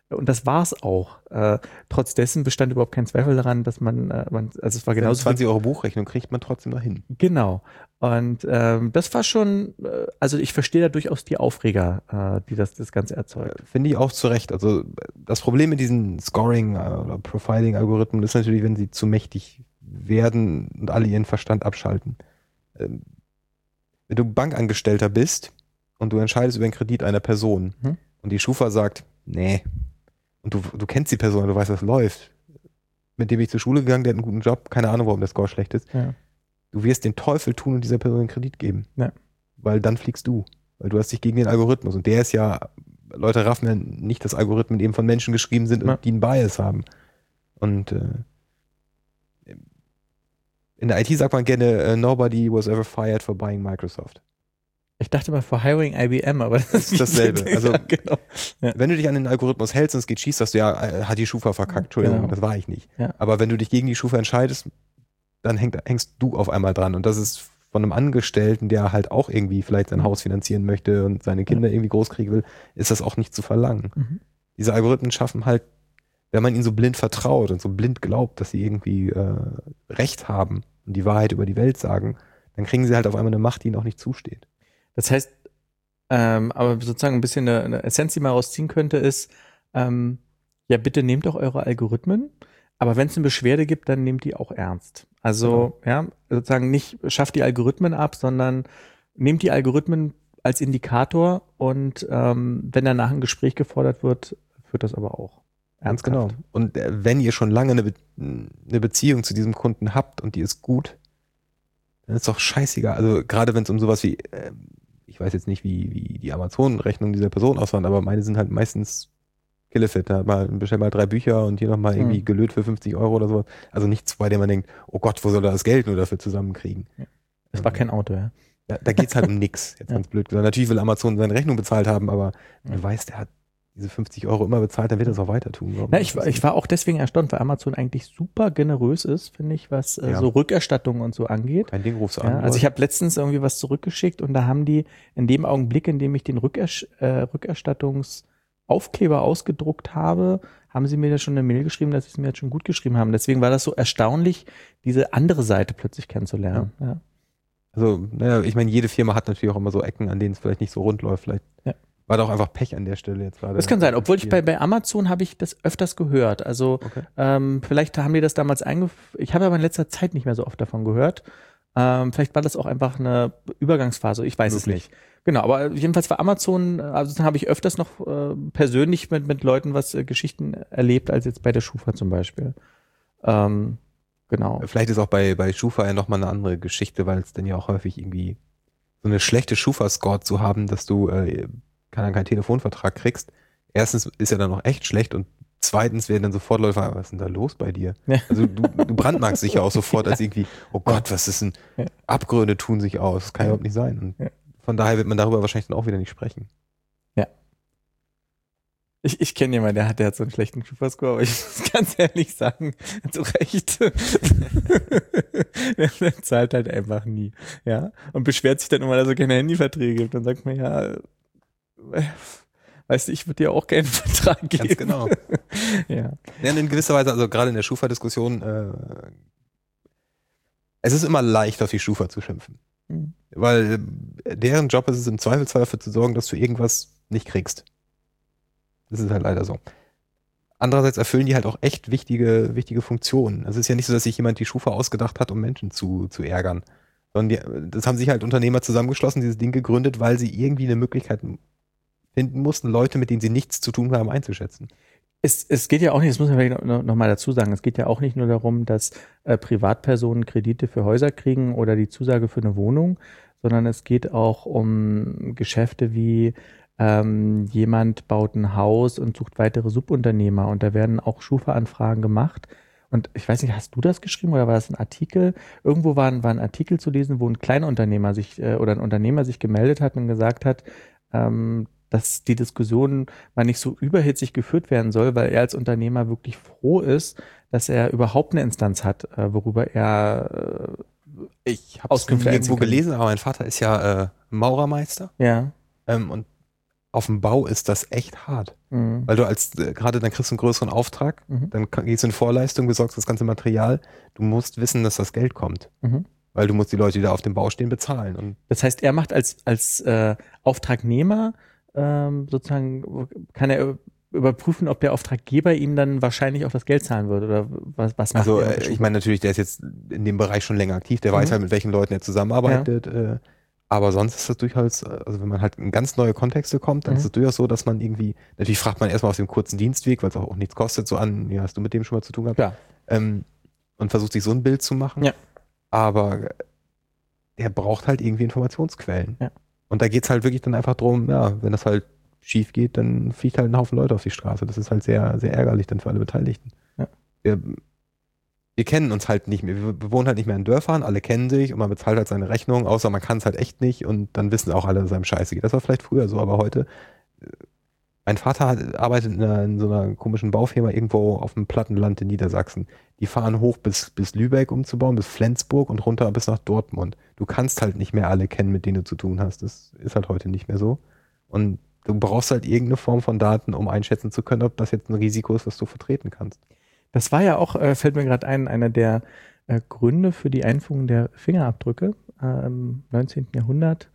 Und das war's auch. Äh, trotz dessen bestand überhaupt kein Zweifel daran, dass man, äh, man also es war genauso. zwanzig Euro Buchrechnung kriegt man trotzdem noch hin. Genau. Und ähm, das war schon, äh, also ich verstehe da durchaus die Aufreger, äh, die das, das Ganze erzeugt. Finde ich auch zu Recht. Also das Problem mit diesen Scoring- oder Profiling-Algorithmen ist natürlich, wenn sie zu mächtig werden und alle ihren Verstand abschalten. Ähm, wenn du Bankangestellter bist und du entscheidest über den Kredit einer Person hm? und die Schufa sagt, nee, und du, du kennst die Person, du weißt, was läuft. Mit dem bin ich zur Schule gegangen, der hat einen guten Job, keine Ahnung, warum der Score schlecht ist. Ja. Du wirst den Teufel tun und dieser Person einen Kredit geben. Ja. Weil dann fliegst du. Weil du hast dich gegen den Algorithmus. Und der ist ja, Leute raffen ja nicht, dass Algorithmen eben von Menschen geschrieben sind und ja. die einen Bias haben. Und äh, in der I T sagt man gerne, uh, nobody was ever fired for buying Microsoft. Ich dachte mal for hiring I B M, aber das, das ist dasselbe. Also, ja, genau. ja. wenn du dich an den Algorithmus hältst und es geht schief, sagst du, ja, hat die Schufa verkackt, Entschuldigung, genau. das war ich nicht. Ja. Aber wenn du dich gegen die Schufa entscheidest, dann häng, hängst du auf einmal dran. Und das ist von einem Angestellten, der halt auch irgendwie vielleicht sein Haus finanzieren möchte und seine Kinder irgendwie großkriegen will, ist das auch nicht zu verlangen. Mhm. Diese Algorithmen schaffen halt, wenn man ihnen so blind vertraut und so blind glaubt, dass sie irgendwie äh, Recht haben und die Wahrheit über die Welt sagen, dann kriegen sie halt auf einmal eine Macht, die ihnen auch nicht zusteht. Das heißt, ähm, aber sozusagen ein bisschen eine, eine Essenz, die man rausziehen könnte, ist, ähm, ja, bitte nehmt doch eure Algorithmen, aber wenn es eine Beschwerde gibt, dann nehmt die auch ernst. Also, genau. ja, sozusagen nicht schafft die Algorithmen ab, sondern nehmt die Algorithmen als Indikator und ähm, wenn danach ein Gespräch gefordert wird, führt das aber auch. Ganz genau. Und äh, wenn ihr schon lange eine, Be- eine Beziehung zu diesem Kunden habt und die ist gut, dann ist doch scheißegal. Also gerade wenn es um sowas wie, äh, ich weiß jetzt nicht, wie, wie die Amazon-Rechnung dieser Person ausfallen, aber meine sind halt meistens Killefit. Da hat mal, bestell mal drei Bücher und hier nochmal irgendwie hm. gelöt für fünfzig Euro oder sowas. Also nichts, bei dem man denkt, oh Gott, wo soll er das Geld nur dafür zusammenkriegen? Ja. Das war kein Auto, ja. Da, da geht's halt um nix, jetzt ja. ganz blöd gesagt. Natürlich will Amazon seine Rechnung bezahlt haben, aber man ja. weiß, der hat diese fünfzig Euro immer bezahlt, dann wird er es auch weiter tun. Na, ich, ich war auch deswegen erstaunt, weil Amazon eigentlich super generös ist, finde ich, was äh, ja. so Rückerstattungen und so angeht. Kein Ding, rufst du ja, an. Also ich habe letztens irgendwie was zurückgeschickt und da haben die in dem Augenblick, in dem ich den Rückersch- äh, Rückerstattungsaufkleber ausgedruckt habe, haben sie mir da schon eine Mail geschrieben, dass sie es mir jetzt schon gut geschrieben haben. Deswegen war das so erstaunlich, diese andere Seite plötzlich kennenzulernen. Ja. Ja. Also, naja, ich meine, jede Firma hat natürlich auch immer so Ecken, an denen es vielleicht nicht so rund läuft. Vielleicht ja. war da auch einfach Pech an der Stelle jetzt gerade. Das kann sein, obwohl ich bei, bei Amazon habe ich das öfters gehört. Also okay. ähm, vielleicht haben die das damals eingeführt. Ich habe aber in letzter Zeit nicht mehr so oft davon gehört. Ähm, vielleicht war das auch einfach eine Übergangsphase, ich weiß Wirklich? es nicht. Genau, aber jedenfalls war Amazon, also habe ich öfters noch äh, persönlich mit, mit Leuten was äh, Geschichten erlebt, als jetzt bei der Schufa zum Beispiel. Ähm, genau. Vielleicht ist auch bei, bei Schufa ja nochmal eine andere Geschichte, weil es dann ja auch häufig irgendwie so eine schlechte Schufa-Score zu haben, dass du äh, keinen keinen Telefonvertrag kriegst. Erstens ist er dann noch echt schlecht und zweitens werden dann sofort Leute fragen, was ist denn da los bei dir? Ja. Also du, du brandmarkst dich ja auch sofort als irgendwie, oh Gott, was ist denn, ja. Abgründe tun sich aus, das kann ja überhaupt nicht sein. Und ja. von daher wird man darüber wahrscheinlich dann auch wieder nicht sprechen. Ja. Ich, ich kenne jemanden, der hat, der hat so einen schlechten Schufa-Score, aber ich muss ganz ehrlich sagen, zu Recht. der, der zahlt halt einfach nie. Ja. Und beschwert sich dann immer, dass er keine Handyverträge gibt. Dann sagt man, ja, äh, weißt du, ich würde dir auch keinen Vertrag geben. Ganz genau. ja. ja. In gewisser Weise, also gerade in der Schufa-Diskussion, äh, es ist immer leicht, auf die Schufa zu schimpfen. Mhm. Weil äh, deren Job ist es im Zweifelsfall dafür zu sorgen, dass du irgendwas nicht kriegst. Das ist halt leider so. Andererseits erfüllen die halt auch echt wichtige, wichtige Funktionen. Also es ist ja nicht so, dass sich jemand die Schufa ausgedacht hat, um Menschen zu, zu ärgern. Sondern die, das haben sich halt Unternehmer zusammengeschlossen, dieses Ding gegründet, weil sie irgendwie eine Möglichkeit finden mussten, Leute, mit denen sie nichts zu tun haben, einzuschätzen. Es, es geht ja auch nicht, das muss man vielleicht noch, noch mal dazu sagen, es geht ja auch nicht nur darum, dass äh, Privatpersonen Kredite für Häuser kriegen oder die Zusage für eine Wohnung, sondern es geht auch um Geschäfte wie ähm, jemand baut ein Haus und sucht weitere Subunternehmer und da werden auch Schufa-Anfragen gemacht. Und ich weiß nicht, hast du das geschrieben oder war das ein Artikel? Irgendwo war ein, war ein Artikel zu lesen, wo ein Kleinunternehmer sich äh, oder ein Unternehmer sich gemeldet hat und gesagt hat, ähm, dass die Diskussion mal nicht so überhitzig geführt werden soll, weil er als Unternehmer wirklich froh ist, dass er überhaupt eine Instanz hat, äh, worüber er äh, ich habe es irgendwo gelesen, aber mein Vater ist ja äh, Maurermeister. Ja. Ähm, und auf dem Bau ist das echt hart. Mhm. Weil du als, äh, gerade dann kriegst du einen größeren Auftrag, Mhm. dann kann- gehst du in Vorleistung, besorgst das ganze Material. Du musst wissen, dass das Geld kommt. Mhm. Weil du musst die Leute, die da auf dem Bau stehen, bezahlen. Und Das heißt, er macht als, als äh, Auftragnehmer ähm, sozusagen, kann er überprüfen, ob der Auftraggeber ihm dann wahrscheinlich auch das Geld zahlen wird oder was, was macht also, er? äh, ich meine natürlich, der ist jetzt in dem Bereich schon länger aktiv, der Mhm. weiß halt, mit welchen Leuten er zusammenarbeitet. Äh, aber sonst ist das durchaus, äh, also wenn man halt in ganz neue Kontexte kommt, dann Mhm. ist es durchaus so, dass man irgendwie, natürlich fragt man erstmal aus dem kurzen Dienstweg, weil es auch, auch nichts kostet, so an, ja, hast du mit dem schon mal zu tun gehabt? Ja. Ähm, und versucht sich so ein Bild zu machen. Ja. Aber er braucht halt irgendwie Informationsquellen. Ja. Und da geht's halt wirklich dann einfach drum, ja, wenn das halt schief geht, dann fliegt halt ein Haufen Leute auf die Straße. Das ist halt sehr, sehr ärgerlich dann für alle Beteiligten. Ja. Wir, wir kennen uns halt nicht mehr. Wir, wir wohnen halt nicht mehr in Dörfern, alle kennen sich und man bezahlt halt seine Rechnung, außer man kann es halt echt nicht und dann wissen auch alle, dass es einem scheiße geht. Das war vielleicht früher so, aber heute, mein Vater hat, arbeitet in, einer, in so einer komischen Baufirma irgendwo auf dem Plattenland in Niedersachsen. Die fahren hoch bis, bis Lübeck umzubauen, bis Flensburg und runter bis nach Dortmund. Du kannst halt nicht mehr alle kennen, mit denen du zu tun hast. Das ist halt heute nicht mehr so. Und du brauchst halt irgendeine Form von Daten, um einschätzen zu können, ob das jetzt ein Risiko ist, was du vertreten kannst. Das war ja auch, äh, fällt mir gerade ein, einer der äh, Gründe für die Einführung der Fingerabdrücke äh, im neunzehnten Jahrhundert.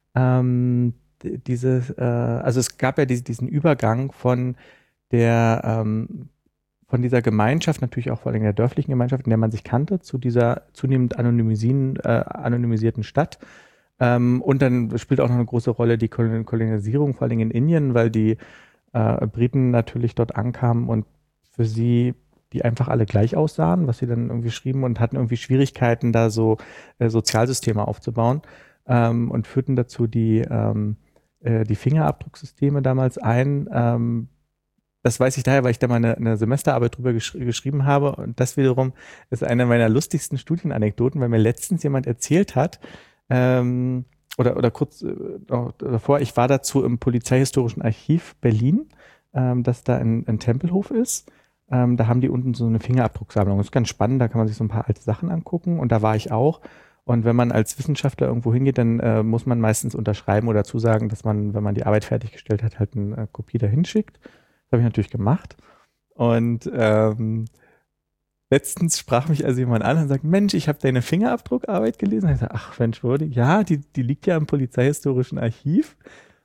Ähm, d- dieses, äh, also es gab ja diese, diesen Übergang von der ähm, von dieser Gemeinschaft, natürlich auch vor allem der dörflichen Gemeinschaft, in der man sich kannte, zu dieser zunehmend anonymisierten, äh, anonymisierten Stadt. Ähm, und dann spielt auch noch eine große Rolle die Kolon- Kolonisierung, vor allem in Indien, weil die äh, Briten natürlich dort ankamen und für sie die einfach alle gleich aussahen, was sie dann irgendwie schrieben und hatten irgendwie Schwierigkeiten, da so äh, Sozialsysteme aufzubauen ähm, und führten dazu die, ähm, äh, die Fingerabdrucksysteme damals ein. Ähm, das weiß ich daher, weil ich da mal eine, eine Semesterarbeit drüber gesch geschrieben habe und das wiederum ist eine meiner lustigsten Studienanekdoten, weil mir letztens jemand erzählt hat, ähm, oder, oder kurz äh, davor, ich war dazu im Polizeihistorischen Archiv Berlin, ähm, das da in, in Tempelhof ist. Ähm, da haben die unten so eine Fingerabdrucksammlung. Das ist ganz spannend, da kann man sich so ein paar alte Sachen angucken und da war ich auch. Und wenn man als Wissenschaftler irgendwo hingeht, dann äh, muss man meistens unterschreiben oder zusagen, dass man, wenn man die Arbeit fertiggestellt hat, halt eine äh, Kopie dahin schickt. Das habe ich natürlich gemacht. Und ähm, letztens sprach mich also jemand an und sagt, Mensch, ich habe deine Fingerabdruckarbeit gelesen. Und ich sage, ach Mensch, Rudi, ja, die, die liegt ja im Polizeihistorischen Archiv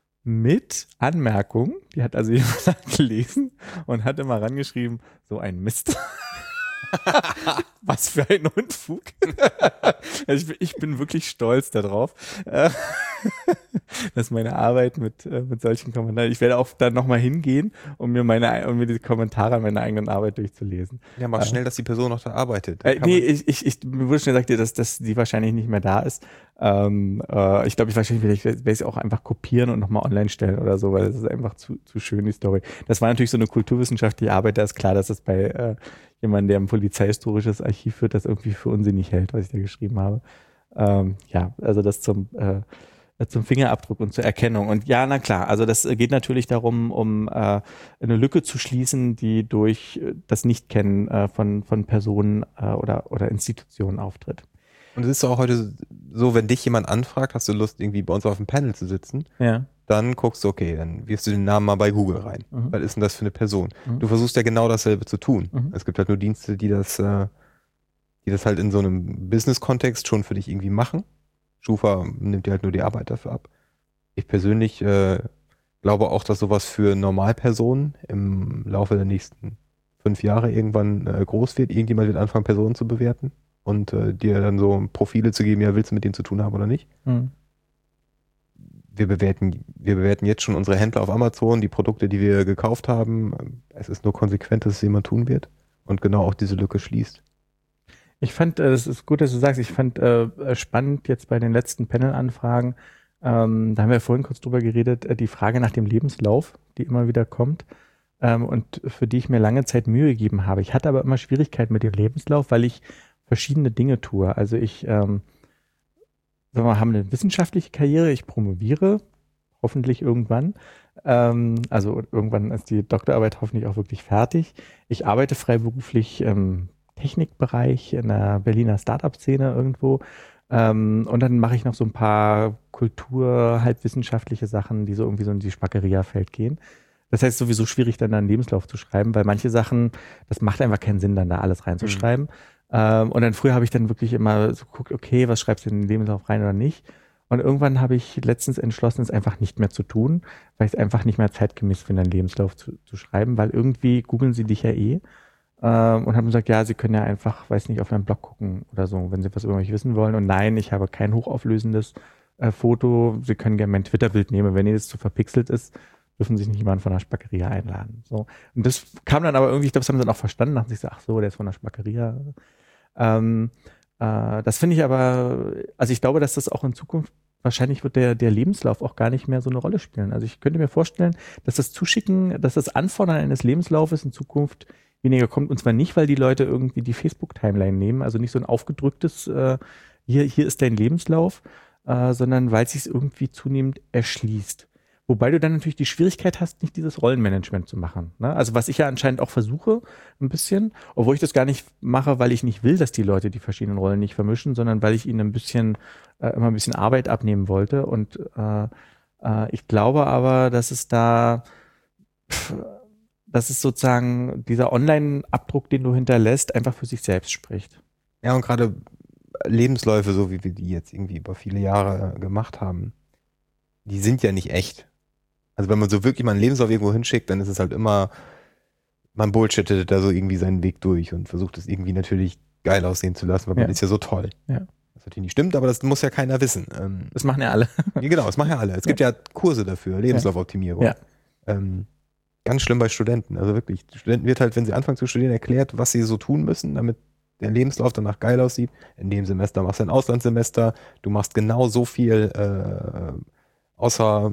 mit Anmerkung. Die hat also jemand gelesen und hat immer rangeschrieben, so ein Mist. Was für ein Unfug. Also ich, ich bin wirklich stolz darauf, dass meine Arbeit mit, mit solchen Kommentaren, ich werde auch dann nochmal hingehen, um mir meine, um mir die Kommentare an meiner eigenen Arbeit durchzulesen. Ja, mach schnell, dass die Person noch da arbeitet. Äh, nee, ich, ich, ich, mir wurde schnell gesagt, dass, dass die wahrscheinlich nicht mehr da ist. Ähm, äh, ich glaube, ich wahrscheinlich werde ich, werde ich auch einfach kopieren und nochmal online stellen oder so, weil das ist einfach zu, zu schön, die Story. Das war natürlich so eine kulturwissenschaftliche Arbeit, da ist klar, dass das bei äh, jemandem, der ein polizeihistorisches Archiv führt, das irgendwie für unsinnig hält, was ich da geschrieben habe. Ähm, ja, also das zum, äh, zum Fingerabdruck und zur Erkennung. Und ja, na klar, also das geht natürlich darum, um äh, eine Lücke zu schließen, die durch das Nichtkennen äh, von, von Personen äh, oder, oder Institutionen auftritt. Und es ist auch heute so, wenn dich jemand anfragt, hast du Lust, irgendwie bei uns auf dem Panel zu sitzen, Ja. dann guckst du, okay, dann wirfst du den Namen mal bei Google rein. Mhm. Was ist denn das für eine Person? Mhm. Du versuchst ja genau dasselbe zu tun. Mhm. Es gibt halt nur Dienste, die das, äh, die das halt in so einem Business-Kontext schon für dich irgendwie machen. Schufa nimmt dir halt nur die Arbeit dafür ab. Ich persönlich äh, glaube auch, dass sowas für Normalpersonen im Laufe der nächsten fünf Jahre irgendwann äh, groß wird. Irgendjemand wird anfangen, Personen zu bewerten und äh, dir dann so Profile zu geben, ja, willst du mit denen zu tun haben oder nicht? Mhm. Wir bewerten, wir bewerten jetzt schon unsere Händler auf Amazon, die Produkte, die wir gekauft haben. Es ist nur konsequent, dass es jemand tun wird und genau auch diese Lücke schließt. Ich fand, äh, es ist gut, dass du sagst, ich fand äh, spannend jetzt bei den letzten Panel-Anfragen, ähm, da haben wir vorhin kurz drüber geredet, äh, die Frage nach dem Lebenslauf, die immer wieder kommt ähm, und für die ich mir lange Zeit Mühe gegeben habe. Ich hatte aber immer Schwierigkeiten mit dem Lebenslauf, weil ich verschiedene Dinge tue. Also ich ähm, sagen wir mal, habe eine wissenschaftliche Karriere, ich promoviere, hoffentlich irgendwann. Ähm, also irgendwann ist die Doktorarbeit hoffentlich auch wirklich fertig. Ich arbeite freiberuflich im Technikbereich in der Berliner Startup-Szene irgendwo. Ähm, und dann mache ich noch so ein paar Kultur-, halbwissenschaftliche Sachen, die so irgendwie so in die Spackeria-Feld gehen. Das heißt, sowieso schwierig, dann einen Lebenslauf zu schreiben, weil manche Sachen, das macht einfach keinen Sinn, dann da alles reinzuschreiben. Mhm. Ähm, und dann früher habe ich dann wirklich immer so geguckt, okay, was schreibst du in den Lebenslauf rein oder nicht? Und irgendwann habe ich letztens entschlossen, es einfach nicht mehr zu tun, weil ich es einfach nicht mehr zeitgemäß finde, einen Lebenslauf zu, zu schreiben, weil irgendwie googeln sie dich ja eh. Ähm, und haben gesagt, ja, sie können ja einfach, weiß nicht, auf meinem Blog gucken oder so, wenn sie was über mich wissen wollen. Und nein, ich habe kein hochauflösendes äh, Foto. Sie können gerne mein Twitter-Bild nehmen. Wenn das zu verpixelt ist, dürfen sich nicht jemand von der Spackeria einladen. So. Und das kam dann aber irgendwie, ich glaube, das haben sie dann auch verstanden, dachten sich so, ach so, der ist von der Spackeria. Ähm, äh, das finde ich aber, also ich glaube, dass das auch in Zukunft, wahrscheinlich wird der, der Lebenslauf auch gar nicht mehr so eine Rolle spielen. Also ich könnte mir vorstellen, dass das Zuschicken, dass das Anfordern eines Lebenslaufes in Zukunft weniger kommt. Und zwar nicht, weil die Leute irgendwie die Facebook-Timeline nehmen, also nicht so ein aufgedrücktes, äh, hier, hier ist dein Lebenslauf, äh, sondern weil es sich irgendwie zunehmend erschließt. Wobei du dann natürlich die Schwierigkeit hast, nicht dieses Rollenmanagement zu machen. Ne? Also was ich ja anscheinend auch versuche, ein bisschen, obwohl ich das gar nicht mache, weil ich nicht will, dass die Leute die verschiedenen Rollen nicht vermischen, sondern weil ich ihnen ein bisschen, äh, immer ein bisschen Arbeit abnehmen wollte. Und äh, äh, ich glaube aber, dass es da, pff, dass es sozusagen dieser Online-Abdruck, den du hinterlässt, einfach für sich selbst spricht. Ja, und gerade Lebensläufe, so wie wir die jetzt irgendwie über viele Jahre gemacht haben, die sind ja nicht echt. Also wenn man so wirklich mal einen Lebenslauf irgendwo hinschickt, dann ist es halt immer, man bullshittet da so irgendwie seinen Weg durch und versucht es irgendwie natürlich geil aussehen zu lassen, weil man ja. ist ja so toll. Ja. Was natürlich nicht stimmt, aber das muss ja keiner wissen. Ähm, das machen ja alle. Genau, das machen ja alle. Es gibt ja, ja Kurse dafür, Lebenslaufoptimierung. Ja. Ähm, ganz schlimm bei Studenten. Also wirklich, Studenten wird halt, wenn sie anfangen zu studieren, erklärt, was sie so tun müssen, damit der Lebenslauf danach geil aussieht. In dem Semester machst du ein Auslandssemester, du machst genau so viel äh, außer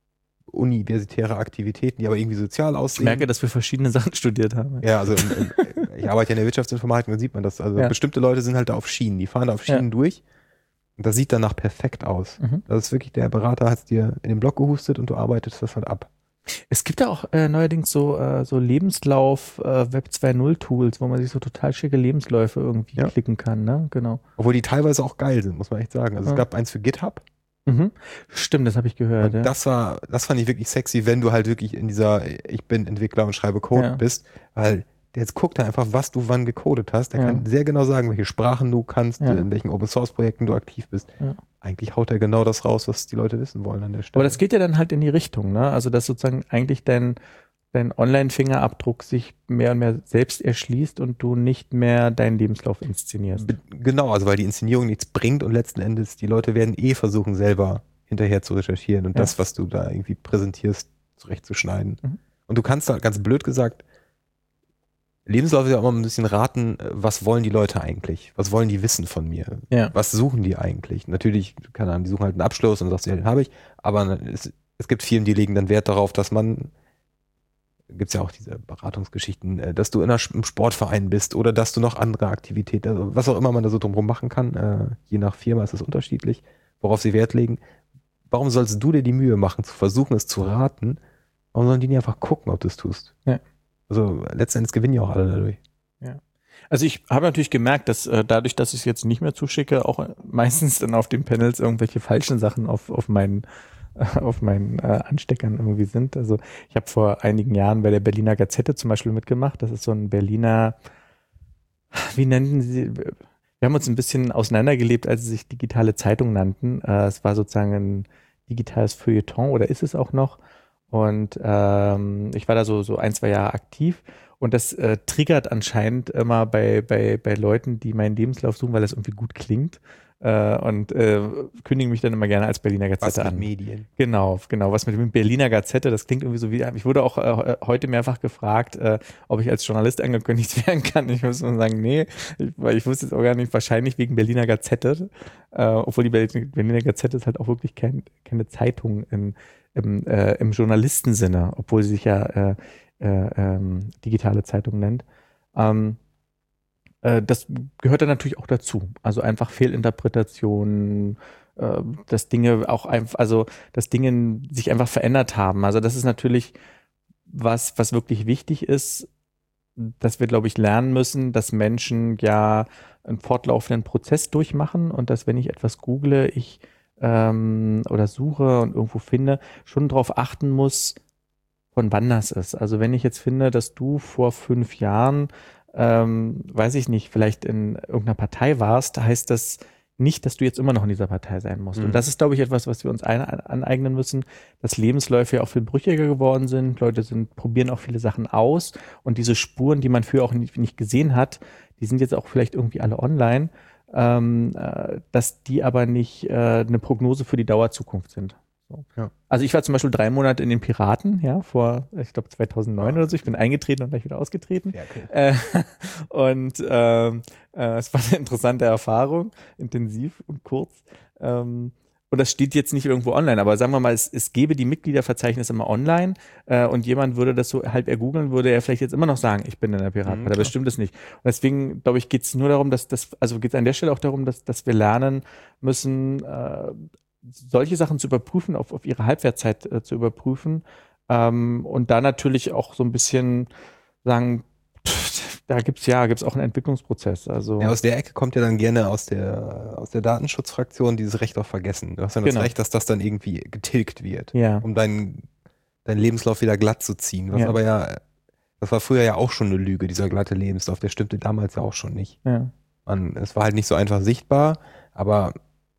universitäre Aktivitäten, die aber irgendwie sozial aussehen. Ich merke, dass wir verschiedene Sachen studiert haben. Ja, also in, in, ich arbeite ja in der Wirtschaftsinformatik und da sieht man das. Also ja. bestimmte Leute sind halt da auf Schienen, die fahren da auf Schienen ja. durch und das sieht danach perfekt aus. Mhm. Das ist wirklich, der Berater hat es dir in den Blog gehustet und du arbeitest das halt ab. Es gibt ja auch äh, neuerdings so, äh, so Lebenslauf äh, Web zwei Punkt null Tools, wo man sich so total schicke Lebensläufe irgendwie ja. klicken kann, ne? Genau. Obwohl die teilweise auch geil sind, muss man echt sagen. Also ja. es gab eins für GitHub. Mhm. Stimmt, das habe ich gehört. Und ja. das war, das fand ich wirklich sexy, wenn du halt wirklich in dieser, ich bin Entwickler und schreibe Code ja. bist, weil der jetzt guckt er einfach, was du wann gecodet hast. Der ja. kann sehr genau sagen, welche Sprachen du kannst, ja. in welchen Open Source Projekten du aktiv bist. Ja. Eigentlich haut er genau das raus, was die Leute wissen wollen an der Stelle. Aber das geht ja dann halt in die Richtung, ne? Also dass sozusagen eigentlich dein, dein Online-Fingerabdruck sich mehr und mehr selbst erschließt und du nicht mehr deinen Lebenslauf inszenierst. Be- genau, also weil die Inszenierung nichts bringt und letzten Endes die Leute werden eh versuchen, selber hinterher zu recherchieren und ja. das, was du da irgendwie präsentierst, zurechtzuschneiden. Mhm. Und du kannst da ganz blöd gesagt, Lebenslauf ist ja auch immer ein bisschen raten, was wollen die Leute eigentlich? Was wollen die wissen von mir? Ja. Was suchen die eigentlich? Natürlich, keine Ahnung, die suchen halt einen Abschluss und sagst, ja, den habe ich, aber es, es gibt Firmen, die legen dann Wert darauf, dass man, gibt es ja auch diese Beratungsgeschichten, dass du in einer, im Sportverein bist oder dass du noch andere Aktivitäten, also was auch immer man da so drumherum machen kann, äh, je nach Firma ist es unterschiedlich, worauf sie Wert legen. Warum sollst du dir die Mühe machen, zu versuchen, es zu raten? Warum sollen die nicht einfach gucken, ob du es tust? Ja. Also letzten Endes gewinnen ja auch alle dadurch. Ja. Also ich habe natürlich gemerkt, dass äh, dadurch, dass ich es jetzt nicht mehr zuschicke, auch meistens dann auf den Panels irgendwelche falschen Sachen auf, auf meinen, äh, auf meinen äh, Ansteckern irgendwie sind. Also ich habe vor einigen Jahren bei der Berliner Gazette zum Beispiel mitgemacht. Das ist so ein Berliner, wie nennen sie, wir haben uns ein bisschen auseinandergelebt, als sie sich digitale Zeitung nannten. Äh, es war sozusagen ein digitales Feuilleton oder ist es auch noch. Und ähm, ich war da so, so ein, zwei Jahre aktiv und das äh, triggert anscheinend immer bei, bei, bei Leuten, die meinen Lebenslauf suchen, weil das irgendwie gut klingt äh, und äh, kündigen mich dann immer gerne als Berliner Gazette was an. Mit Medien. Genau, genau, was mit dem Berliner Gazette, das klingt irgendwie so wie, ich wurde auch äh, heute mehrfach gefragt, äh, ob ich als Journalist angekündigt werden kann. Ich muss nur sagen, nee, ich, weil ich wusste jetzt auch gar nicht, wahrscheinlich wegen Berliner Gazette, äh, obwohl die Berliner Gazette ist halt auch wirklich kein, keine Zeitung in Im, äh, im Journalistensinne, obwohl sie sich ja äh, äh, ähm, digitale Zeitung nennt. Ähm, äh, das gehört dann natürlich auch dazu. Also einfach Fehlinterpretationen, äh, dass Dinge auch einfach, also dass Dinge sich einfach verändert haben. Also das ist natürlich was, was wirklich wichtig ist, dass wir, glaube ich, lernen müssen, dass Menschen ja einen fortlaufenden Prozess durchmachen und dass, wenn ich etwas google, ich ähm, oder suche und irgendwo finde, schon darauf achten muss, von wann das ist. Also wenn ich jetzt finde, dass du vor fünf Jahren, ähm, weiß ich nicht, vielleicht in irgendeiner Partei warst, heißt das nicht, dass du jetzt immer noch in dieser Partei sein musst. Mhm. Und das ist, glaube ich, etwas, was wir uns ein, aneignen müssen, dass Lebensläufe ja auch viel brüchiger geworden sind. Leute sind, probieren auch viele Sachen aus und diese Spuren, die man früher auch nicht, nicht gesehen hat, die sind jetzt auch vielleicht irgendwie alle online, ähm, äh, dass die aber nicht äh, eine Prognose für die Dauerzukunft sind. So. Ja. Also ich war zum Beispiel drei Monate in den Piraten, ja, vor, ich glaube zweitausendneun oder so. Ich bin eingetreten und gleich wieder ausgetreten. Ja, okay. Äh, und ähm, äh, es war eine interessante Erfahrung, intensiv und kurz. Ähm, und das steht jetzt nicht irgendwo online, aber sagen wir mal, es, es gäbe die Mitgliederverzeichnisse immer online äh, und jemand würde das so halb ergoogeln, würde er vielleicht jetzt immer noch sagen, ich bin in der Piratenpartei, Mhm, aber das stimmt es nicht. Und deswegen, glaube ich, geht es nur darum, dass das, also geht es an der Stelle auch darum, dass, dass wir lernen müssen, äh, solche Sachen zu überprüfen, auf, auf ihre Halbwertszeit äh, zu überprüfen ähm, und da natürlich auch so ein bisschen sagen, pff, da gibt's ja, gibt's auch einen Entwicklungsprozess. Also Ja, aus der Ecke kommt ja dann gerne aus der, aus der Datenschutzfraktion dieses Recht auf Vergessen. Du hast ja das Genau. Recht, dass das dann irgendwie getilgt wird, ja, um deinen, deinen Lebenslauf wieder glatt zu ziehen. Was Ja. aber ja, das war früher ja auch schon eine Lüge, dieser glatte Lebenslauf. Der stimmte damals ja auch schon nicht. ja, Man, es war halt nicht so einfach sichtbar, aber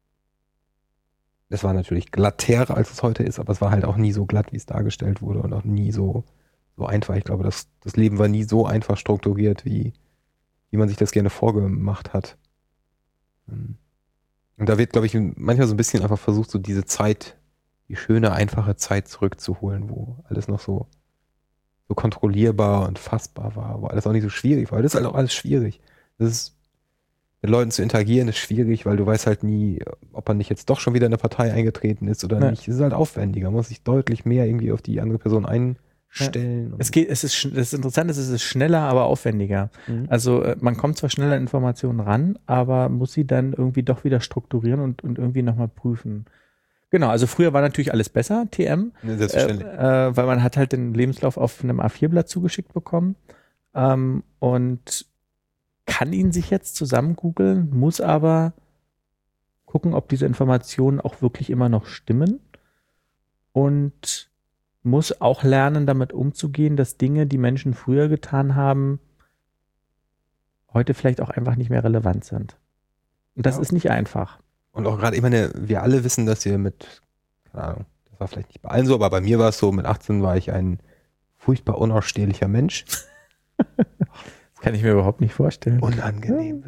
es war natürlich glatter, als es heute ist, aber es war halt auch nie so glatt, wie es dargestellt wurde und auch nie so, so einfach. Ich glaube, das, das Leben war nie so einfach strukturiert, wie, wie man sich das gerne vorgemacht hat. Und da wird, glaube ich, manchmal so ein bisschen einfach versucht, so diese Zeit, die schöne, einfache Zeit zurückzuholen, wo alles noch so, so kontrollierbar und fassbar war, wo alles auch nicht so schwierig war. Das ist halt auch alles schwierig. Das ist, mit Leuten zu interagieren ist schwierig, weil du weißt halt nie, ob man nicht jetzt doch schon wieder in eine Partei eingetreten ist oder Ja. nicht. Es ist halt aufwendiger. Man muss sich deutlich mehr irgendwie auf die andere Person einstellen. Es geht, es ist, sch- das Interessante ist, es ist schneller, aber aufwendiger. Mhm. Also äh, man kommt zwar schneller an Informationen ran, aber muss sie dann irgendwie doch wieder strukturieren und, und irgendwie nochmal prüfen. Genau, also früher war natürlich alles besser, T M, Ja, äh, selbstverständlich. äh, weil man hat halt den Lebenslauf auf einem A vier Blatt zugeschickt bekommen ähm, und kann ihn sich jetzt zusammen googeln, muss aber gucken, ob diese Informationen auch wirklich immer noch stimmen und muss auch lernen, damit umzugehen, dass Dinge, die Menschen früher getan haben, heute vielleicht auch einfach nicht mehr relevant sind. Und das Ja. ist nicht einfach. Und auch gerade, ich meine, wir alle wissen, dass wir mit, keine Ahnung, das war vielleicht nicht bei allen so, aber bei mir war es so, mit achtzehn war ich ein furchtbar unausstehlicher Mensch. Das kann ich mir überhaupt nicht vorstellen. Unangenehm.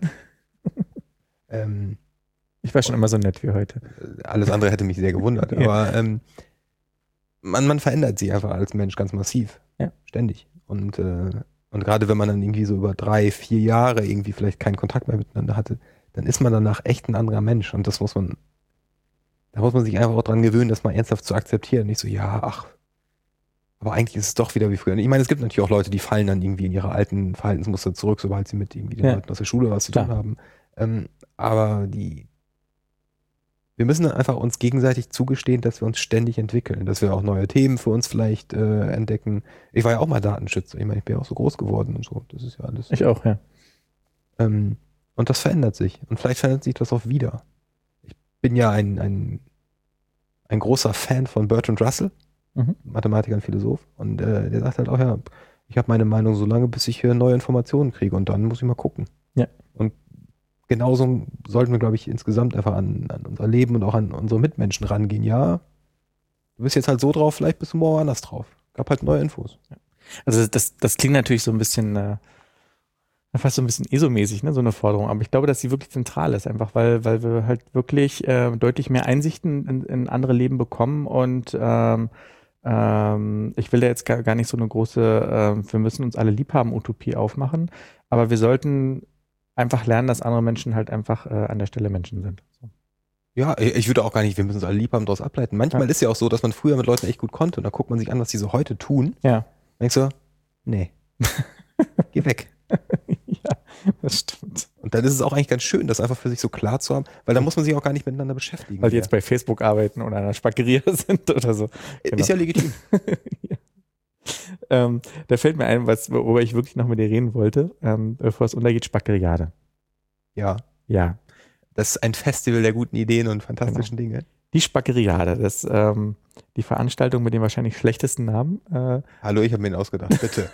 ähm, Ich war schon immer so nett wie heute. alles andere hätte mich sehr gewundert. Ja. Aber ähm, man, man verändert sich einfach als Mensch ganz massiv. Ja. Ständig. Und, äh, und gerade wenn man dann irgendwie so über drei, vier Jahre irgendwie vielleicht keinen Kontakt mehr miteinander hatte, dann ist man danach echt ein anderer Mensch. Und das muss man, da muss man sich einfach auch dran gewöhnen, das mal ernsthaft zu akzeptieren. Nicht so, ja, ach, aber eigentlich ist es doch wieder wie früher. Ich meine, es gibt natürlich auch Leute, die fallen dann irgendwie in ihre alten Verhaltensmuster zurück, sobald sie mit irgendwie den Ja. Leuten aus der Schule was zu Klar. tun haben. Ähm, aber die, wir müssen dann einfach uns gegenseitig zugestehen, dass wir uns ständig entwickeln, dass wir auch neue Themen für uns vielleicht äh, entdecken. Ich war ja auch mal Datenschützer. Ich meine, ich bin ja auch so groß geworden und so. Das ist ja alles. Ich auch, ja. Ähm, und das verändert sich. Und vielleicht verändert sich das auch wieder. Ich bin ja ein, ein, ein großer Fan von Bertrand Russell, Mhm. Mathematiker und Philosoph. Und äh, der sagt halt auch, ja, ich habe meine Meinung so lange, bis ich hier neue Informationen kriege. Und dann muss ich mal gucken. Ja. Und genauso sollten wir, glaube ich, insgesamt einfach an, an unser Leben und auch an unsere Mitmenschen rangehen. Ja, du bist jetzt halt so drauf, vielleicht bist du morgen anders drauf. Gab halt neue Infos. Also das, das klingt natürlich so ein bisschen, äh, fast so ein bisschen ESO-mäßig, ne, so eine Forderung. Aber ich glaube, dass sie wirklich zentral ist, einfach weil, weil wir halt wirklich äh, deutlich mehr Einsichten in, in andere Leben bekommen und ähm, ähm, ich will da jetzt gar, gar nicht so eine große, äh, wir müssen uns alle lieb haben, Utopie aufmachen, aber wir sollten einfach lernen, dass andere Menschen halt einfach äh, an der Stelle Menschen sind. So. Ja, ich ich würde auch gar nicht, wir müssen uns alle lieb haben, daraus ableiten. Manchmal Ja. ist ja auch so, dass man früher mit Leuten echt gut konnte und da guckt man sich an, was die so heute tun. Ja. Denkst du, nee, geh weg. Ja, das stimmt. Und dann ist es auch eigentlich ganz schön, das einfach für sich so klar zu haben, weil da muss man sich auch gar nicht miteinander beschäftigen. Weil die jetzt bei Facebook arbeiten oder an einer Spackeria sind oder so. Genau. Ist ja legitim. Ja. ähm, da fällt mir ein, was, worüber ich wirklich noch mit dir reden wollte, ähm, bevor es untergeht, Spackeriade. Ja. Ja. Das ist ein Festival der guten Ideen und fantastischen genau. Dinge. Die Spackeriade, das ähm, die Veranstaltung mit dem wahrscheinlich schlechtesten Namen. Äh, Hallo, ich habe mir ihn ausgedacht, bitte.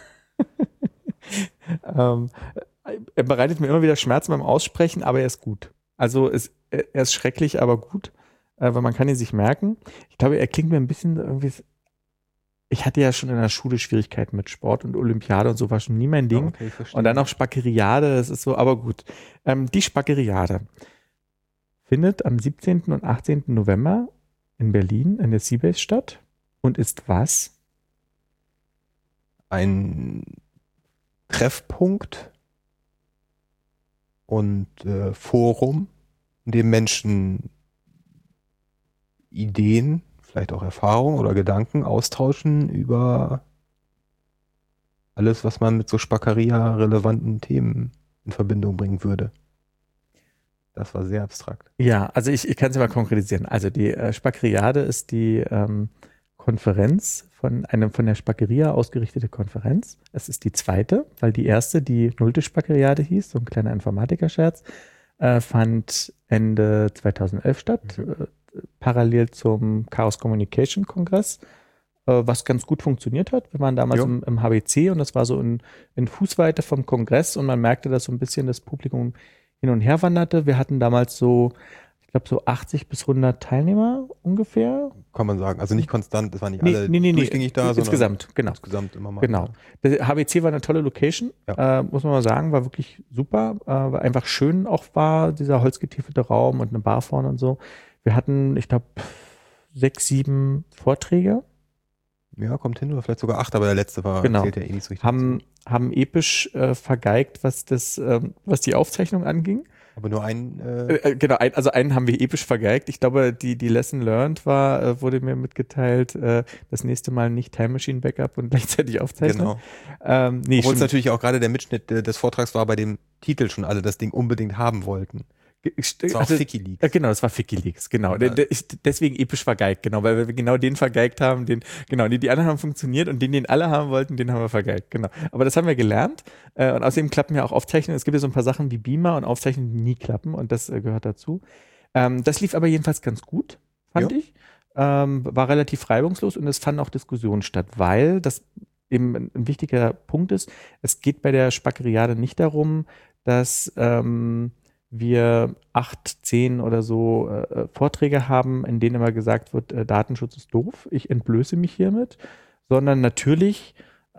ähm, er bereitet mir immer wieder Schmerzen beim Aussprechen, aber er ist gut. Also es, er ist schrecklich, aber gut, äh, weil man kann ihn sich merken. Ich glaube, er klingt mir ein bisschen irgendwie. Ich hatte ja schon in der Schule Schwierigkeiten mit Sport und Olympiade und so, war schon nie mein Ding. Okay, und dann auch Spackeriade, das ist so, aber gut. Ähm, die Spackeriade findet am siebzehnten und achtzehnten November in Berlin in der Seabase statt und ist was? Ein Treffpunkt und äh, Forum, in dem Menschen Ideen, vielleicht auch Erfahrungen oder Gedanken austauschen über alles, was man mit so Spackeria-relevanten Themen in Verbindung bringen würde. Das war sehr abstrakt. Ja, also ich, ich kann es mal konkretisieren. Also die äh, Spackeriade ist die ähm, Konferenz von einem von der Spackeria ausgerichtete Konferenz. Es ist die zweite, weil die erste, die nullte Spackeriade hieß, so ein kleiner Informatiker-Scherz, äh, fand Ende zweitausendelf statt, mhm. äh, parallel zum Chaos Communication Kongress, äh, was ganz gut funktioniert hat. Wir waren damals im, im H B C und das war so in, in Fußweite vom Kongress und man merkte, dass so ein bisschen das Publikum hin und her wanderte. Wir hatten damals so, ich glaube so achtzig bis hundert Teilnehmer ungefähr. Kann man sagen. Also nicht konstant, das waren nicht nee, alle nee, nee, durchgängig da, sondern insgesamt, genau. Insgesamt immer mal. Genau. Der H B C war eine tolle Location, ja. äh, muss man mal sagen, war wirklich super, äh, war einfach schön auch war, dieser holzgetiefelte Raum und eine Bar vorne und so. Wir hatten, ich glaube, sechs, sieben Vorträge. Ja, kommt hin, oder vielleicht sogar acht, aber der letzte war, genau. zählt ja eh nicht so richtig. Haben, haben episch äh, vergeigt, was das, ähm, was die Aufzeichnung anging. Aber nur einen. Äh, äh, genau, ein, also einen haben wir episch vergeigt. Ich glaube, die, die Lesson learned war, äh, wurde mir mitgeteilt, äh, das nächste Mal nicht Time Machine Backup und gleichzeitig aufzeichnen. Genau. Ähm, nee, Obwohl es natürlich auch gerade der Mitschnitt des Vortrags war, bei dem Titel schon alle das Ding unbedingt haben wollten. Das war also, auch Ficky-Leaks. Ja, genau, das war Ficky-Leaks, genau. Ja. Der, der deswegen episch vergeigt, genau, weil wir genau den vergeigt haben, den, genau, die, die anderen haben funktioniert und den, den alle haben wollten, den haben wir vergeigt, genau. Aber das haben wir gelernt äh, und außerdem klappen ja auch Aufzeichnungen. Es gibt ja so ein paar Sachen wie Beamer und Aufzeichnungen, die nie klappen und das äh, gehört dazu. Ähm, das lief aber jedenfalls ganz gut, fand ja. ich. Ähm, war relativ reibungslos und es fanden auch Diskussionen statt, weil das eben ein, ein wichtiger Punkt ist. Es geht bei der Spackeriade nicht darum, dass ähm, wir acht, zehn oder so äh, Vorträge haben, in denen immer gesagt wird, äh, Datenschutz ist doof, ich entblöße mich hiermit, sondern natürlich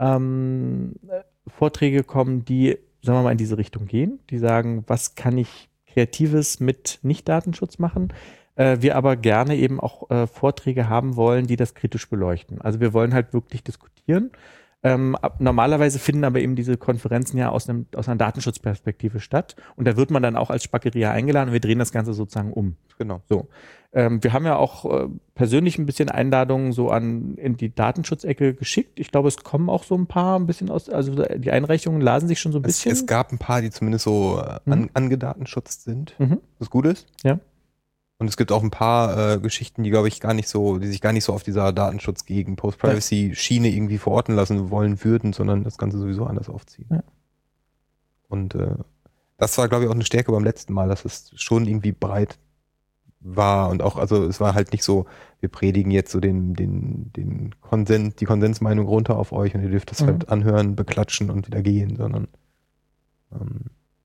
ähm, Vorträge kommen, die, sagen wir mal, in diese Richtung gehen, die sagen, was kann ich Kreatives mit Nicht-Datenschutz machen, äh, wir aber gerne eben auch äh, Vorträge haben wollen, die das kritisch beleuchten. Also wir wollen halt wirklich diskutieren. Ähm, ab, normalerweise finden aber eben diese Konferenzen ja aus, einem, aus einer Datenschutzperspektive statt und da wird man dann auch als Spackeria eingeladen und wir drehen das Ganze sozusagen um. Genau. So. Ähm, wir haben ja auch äh, persönlich ein bisschen Einladungen so an in die Datenschutzecke geschickt. Ich glaube, es kommen auch so ein paar ein bisschen aus, also die Einreichungen lasen sich schon so ein es, bisschen. Es gab ein paar, die zumindest so äh, an, mhm. angedatenschutzt sind, mhm. was gut ist. Ja. Und es gibt auch ein paar äh, Geschichten, die, glaube ich, gar nicht so, die sich gar nicht so auf dieser Datenschutz gegen Post-Privacy-Schiene irgendwie verorten lassen wollen würden, sondern das Ganze sowieso anders aufziehen. Ja. Und äh, das war, glaube ich, auch eine Stärke beim letzten Mal, dass es schon irgendwie breit war und auch, also es war halt nicht so, wir predigen jetzt so den, den, den Konsens, die Konsensmeinung runter auf euch und ihr dürft das mhm. halt anhören, beklatschen und wieder gehen, sondern ähm,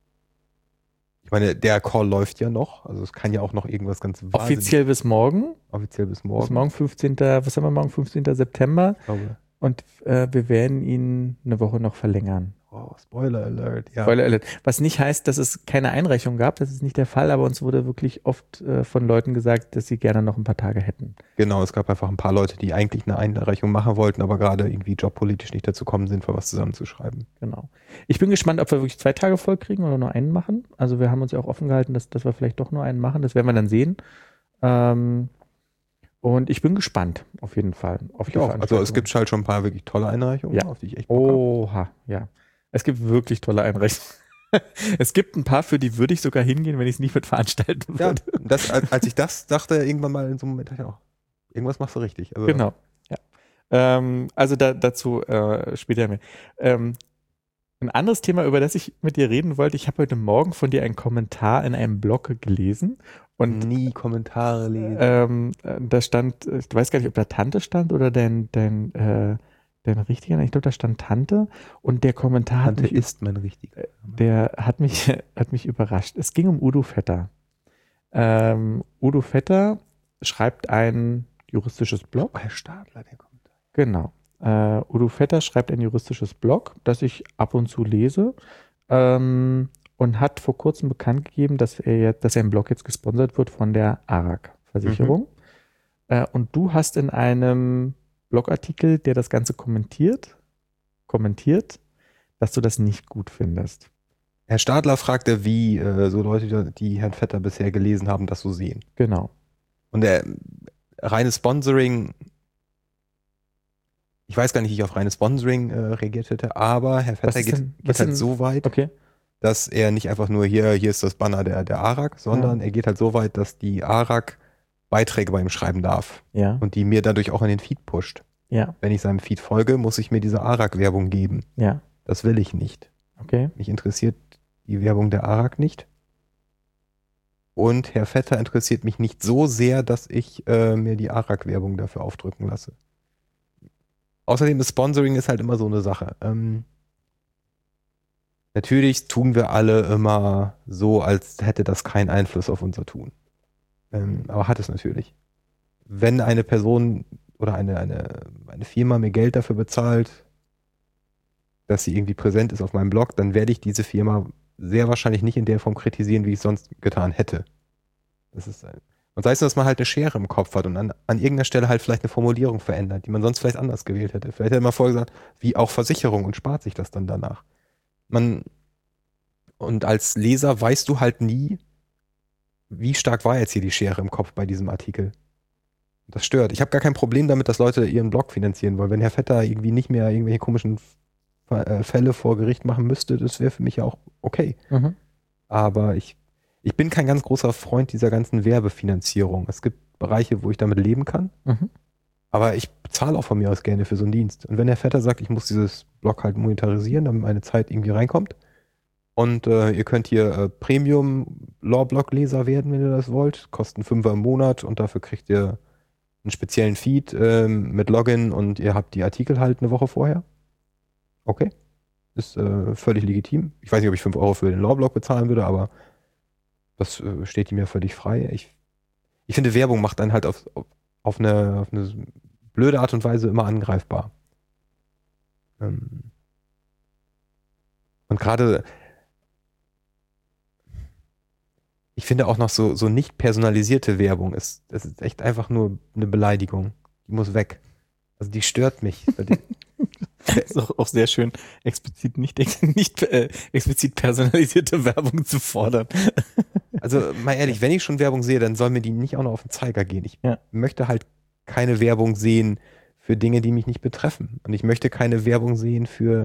ich meine, der Call läuft ja noch, also es kann ja auch noch irgendwas ganz offiziell bis morgen. Offiziell bis morgen. Bis morgen, fünfzehnten Was haben wir morgen? fünfzehnten September. Ich glaube. Und äh, wir werden ihn eine Woche noch verlängern. Oh, Spoiler Alert. Ja. Spoiler Alert. Was nicht heißt, dass es keine Einreichung gab, das ist nicht der Fall, aber uns wurde wirklich oft äh, von Leuten gesagt, dass sie gerne noch ein paar Tage hätten. Genau, es gab einfach ein paar Leute, die eigentlich eine Einreichung machen wollten, aber gerade irgendwie jobpolitisch nicht dazu kommen sind, für was zusammenzuschreiben. Genau. Ich bin gespannt, ob wir wirklich zwei Tage voll kriegen oder nur einen machen. Also wir haben uns ja auch offen gehalten, dass, dass wir vielleicht doch nur einen machen. Das werden wir dann sehen. Ähm, und ich bin gespannt, auf jeden Fall. Auf ich auch. Also es gibt halt schon ein paar wirklich tolle Einreichungen, ja. auf die ich echt Bock habe. Oha, ja. Es gibt wirklich tolle Einreichungen. Es gibt ein paar, für die würde ich sogar hingehen, wenn ich es nicht mit veranstalten würde. Ja, das, als ich das dachte, irgendwann mal in so einem Moment, dachte ich auch, irgendwas machst du richtig. Also genau, ja. Ähm, also da, dazu äh, später mehr. Ähm, ein anderes Thema, über das ich mit dir reden wollte, ich habe heute Morgen von dir einen Kommentar in einem Blog gelesen und Nie Kommentare lesen. ähm, äh, da stand, ich weiß gar nicht, ob da Tante stand oder dein, dein, äh, dein richtiger Name. Ich glaube, da stand Tante und der Kommentar hat Tante mich, ist mein richtiger Name. der hat mich, hat mich überrascht. Es ging um Udo Vetter. Ähm, Udo Vetter schreibt ein juristisches Blog. Herr Stadler, der Kommentar. Genau. Uh, Udo Vetter schreibt ein juristisches Blog, das ich ab und zu lese, ähm, und hat vor kurzem bekannt gegeben, dass er jetzt, dass sein Blog jetzt gesponsert wird von der A R A K-Versicherung. Mhm. Uh, und du hast in einem Blogartikel, der das Ganze kommentiert, kommentiert, dass du das nicht gut findest. Herr Stadler fragte, wie äh, so Leute, die Herrn Vetter bisher gelesen haben, das so sehen. Genau. Und der reine Sponsoring, ich weiß gar nicht, wie ich auf reines Sponsoring äh, reagiert hätte, aber Herr Vetter geht, denn, geht halt denn, so weit, okay. dass er nicht einfach nur hier, hier ist das Banner der, der A R A K, sondern ja. er geht halt so weit, dass die A R A K Beiträge bei ihm schreiben darf. Ja. Und die mir dadurch auch in den Feed pusht. Ja. Wenn ich seinem Feed folge, muss ich mir diese A R A K-Werbung geben. Ja. Das will ich nicht. Okay. Mich interessiert die Werbung der A R A K nicht. Und Herr Vetter interessiert mich nicht so sehr, dass ich äh, mir die A R A K-Werbung dafür aufdrücken lasse. Außerdem ist Sponsoring ist halt immer so eine Sache. Ähm, natürlich tun wir alle immer so, als hätte das keinen Einfluss auf unser Tun. Ähm, aber hat es natürlich. Wenn eine Person oder eine, eine, eine Firma mir Geld dafür bezahlt, dass sie irgendwie präsent ist auf meinem Blog, dann werde ich diese Firma sehr wahrscheinlich nicht in der Form kritisieren, wie ich es sonst getan hätte. Das ist ein Und sei es nur, dass man halt eine Schere im Kopf hat und an, an irgendeiner Stelle halt vielleicht eine Formulierung verändert, die man sonst vielleicht anders gewählt hätte. Vielleicht hätte man vorher gesagt, wie auch Versicherung und spart sich das dann danach. Man, und als Leser weißt du halt nie, wie stark war jetzt hier die Schere im Kopf bei diesem Artikel. Das stört. Ich habe gar kein Problem damit, dass Leute ihren Blog finanzieren wollen. Wenn Herr Vetter irgendwie nicht mehr irgendwelche komischen Fälle vor Gericht machen müsste, das wäre für mich ja auch okay. Mhm. Aber ich Ich bin kein ganz großer Freund dieser ganzen Werbefinanzierung. Es gibt Bereiche, wo ich damit leben kann, mhm. aber ich bezahle auch von mir aus gerne für so einen Dienst. Und wenn der Vetter sagt, ich muss dieses Blog halt monetarisieren, damit meine Zeit irgendwie reinkommt und äh, ihr könnt hier äh, Premium-Law-Blog-Leser werden, wenn ihr das wollt, kosten Fünfer im Monat und dafür kriegt ihr einen speziellen Feed äh, mit Login und ihr habt die Artikel halt eine Woche vorher. Okay, ist äh, völlig legitim. Ich weiß nicht, ob ich fünf Euro für den Law-Blog bezahlen würde, aber das äh, steht ihm ja völlig frei. Ich, ich finde, Werbung macht einen halt auf, auf, eine, auf eine blöde Art und Weise immer angreifbar. Ähm und gerade, ich finde auch noch so, so nicht personalisierte Werbung ist, das ist echt einfach nur eine Beleidigung. Die muss weg. Also die stört mich. Das ist auch, auch sehr schön, explizit nicht, nicht äh, explizit personalisierte Werbung zu fordern. Also mal ehrlich, wenn ich schon Werbung sehe, dann soll mir die nicht auch noch auf den Zeiger gehen. Ich ja. möchte halt keine Werbung sehen für Dinge, die mich nicht betreffen. Und ich möchte keine Werbung sehen für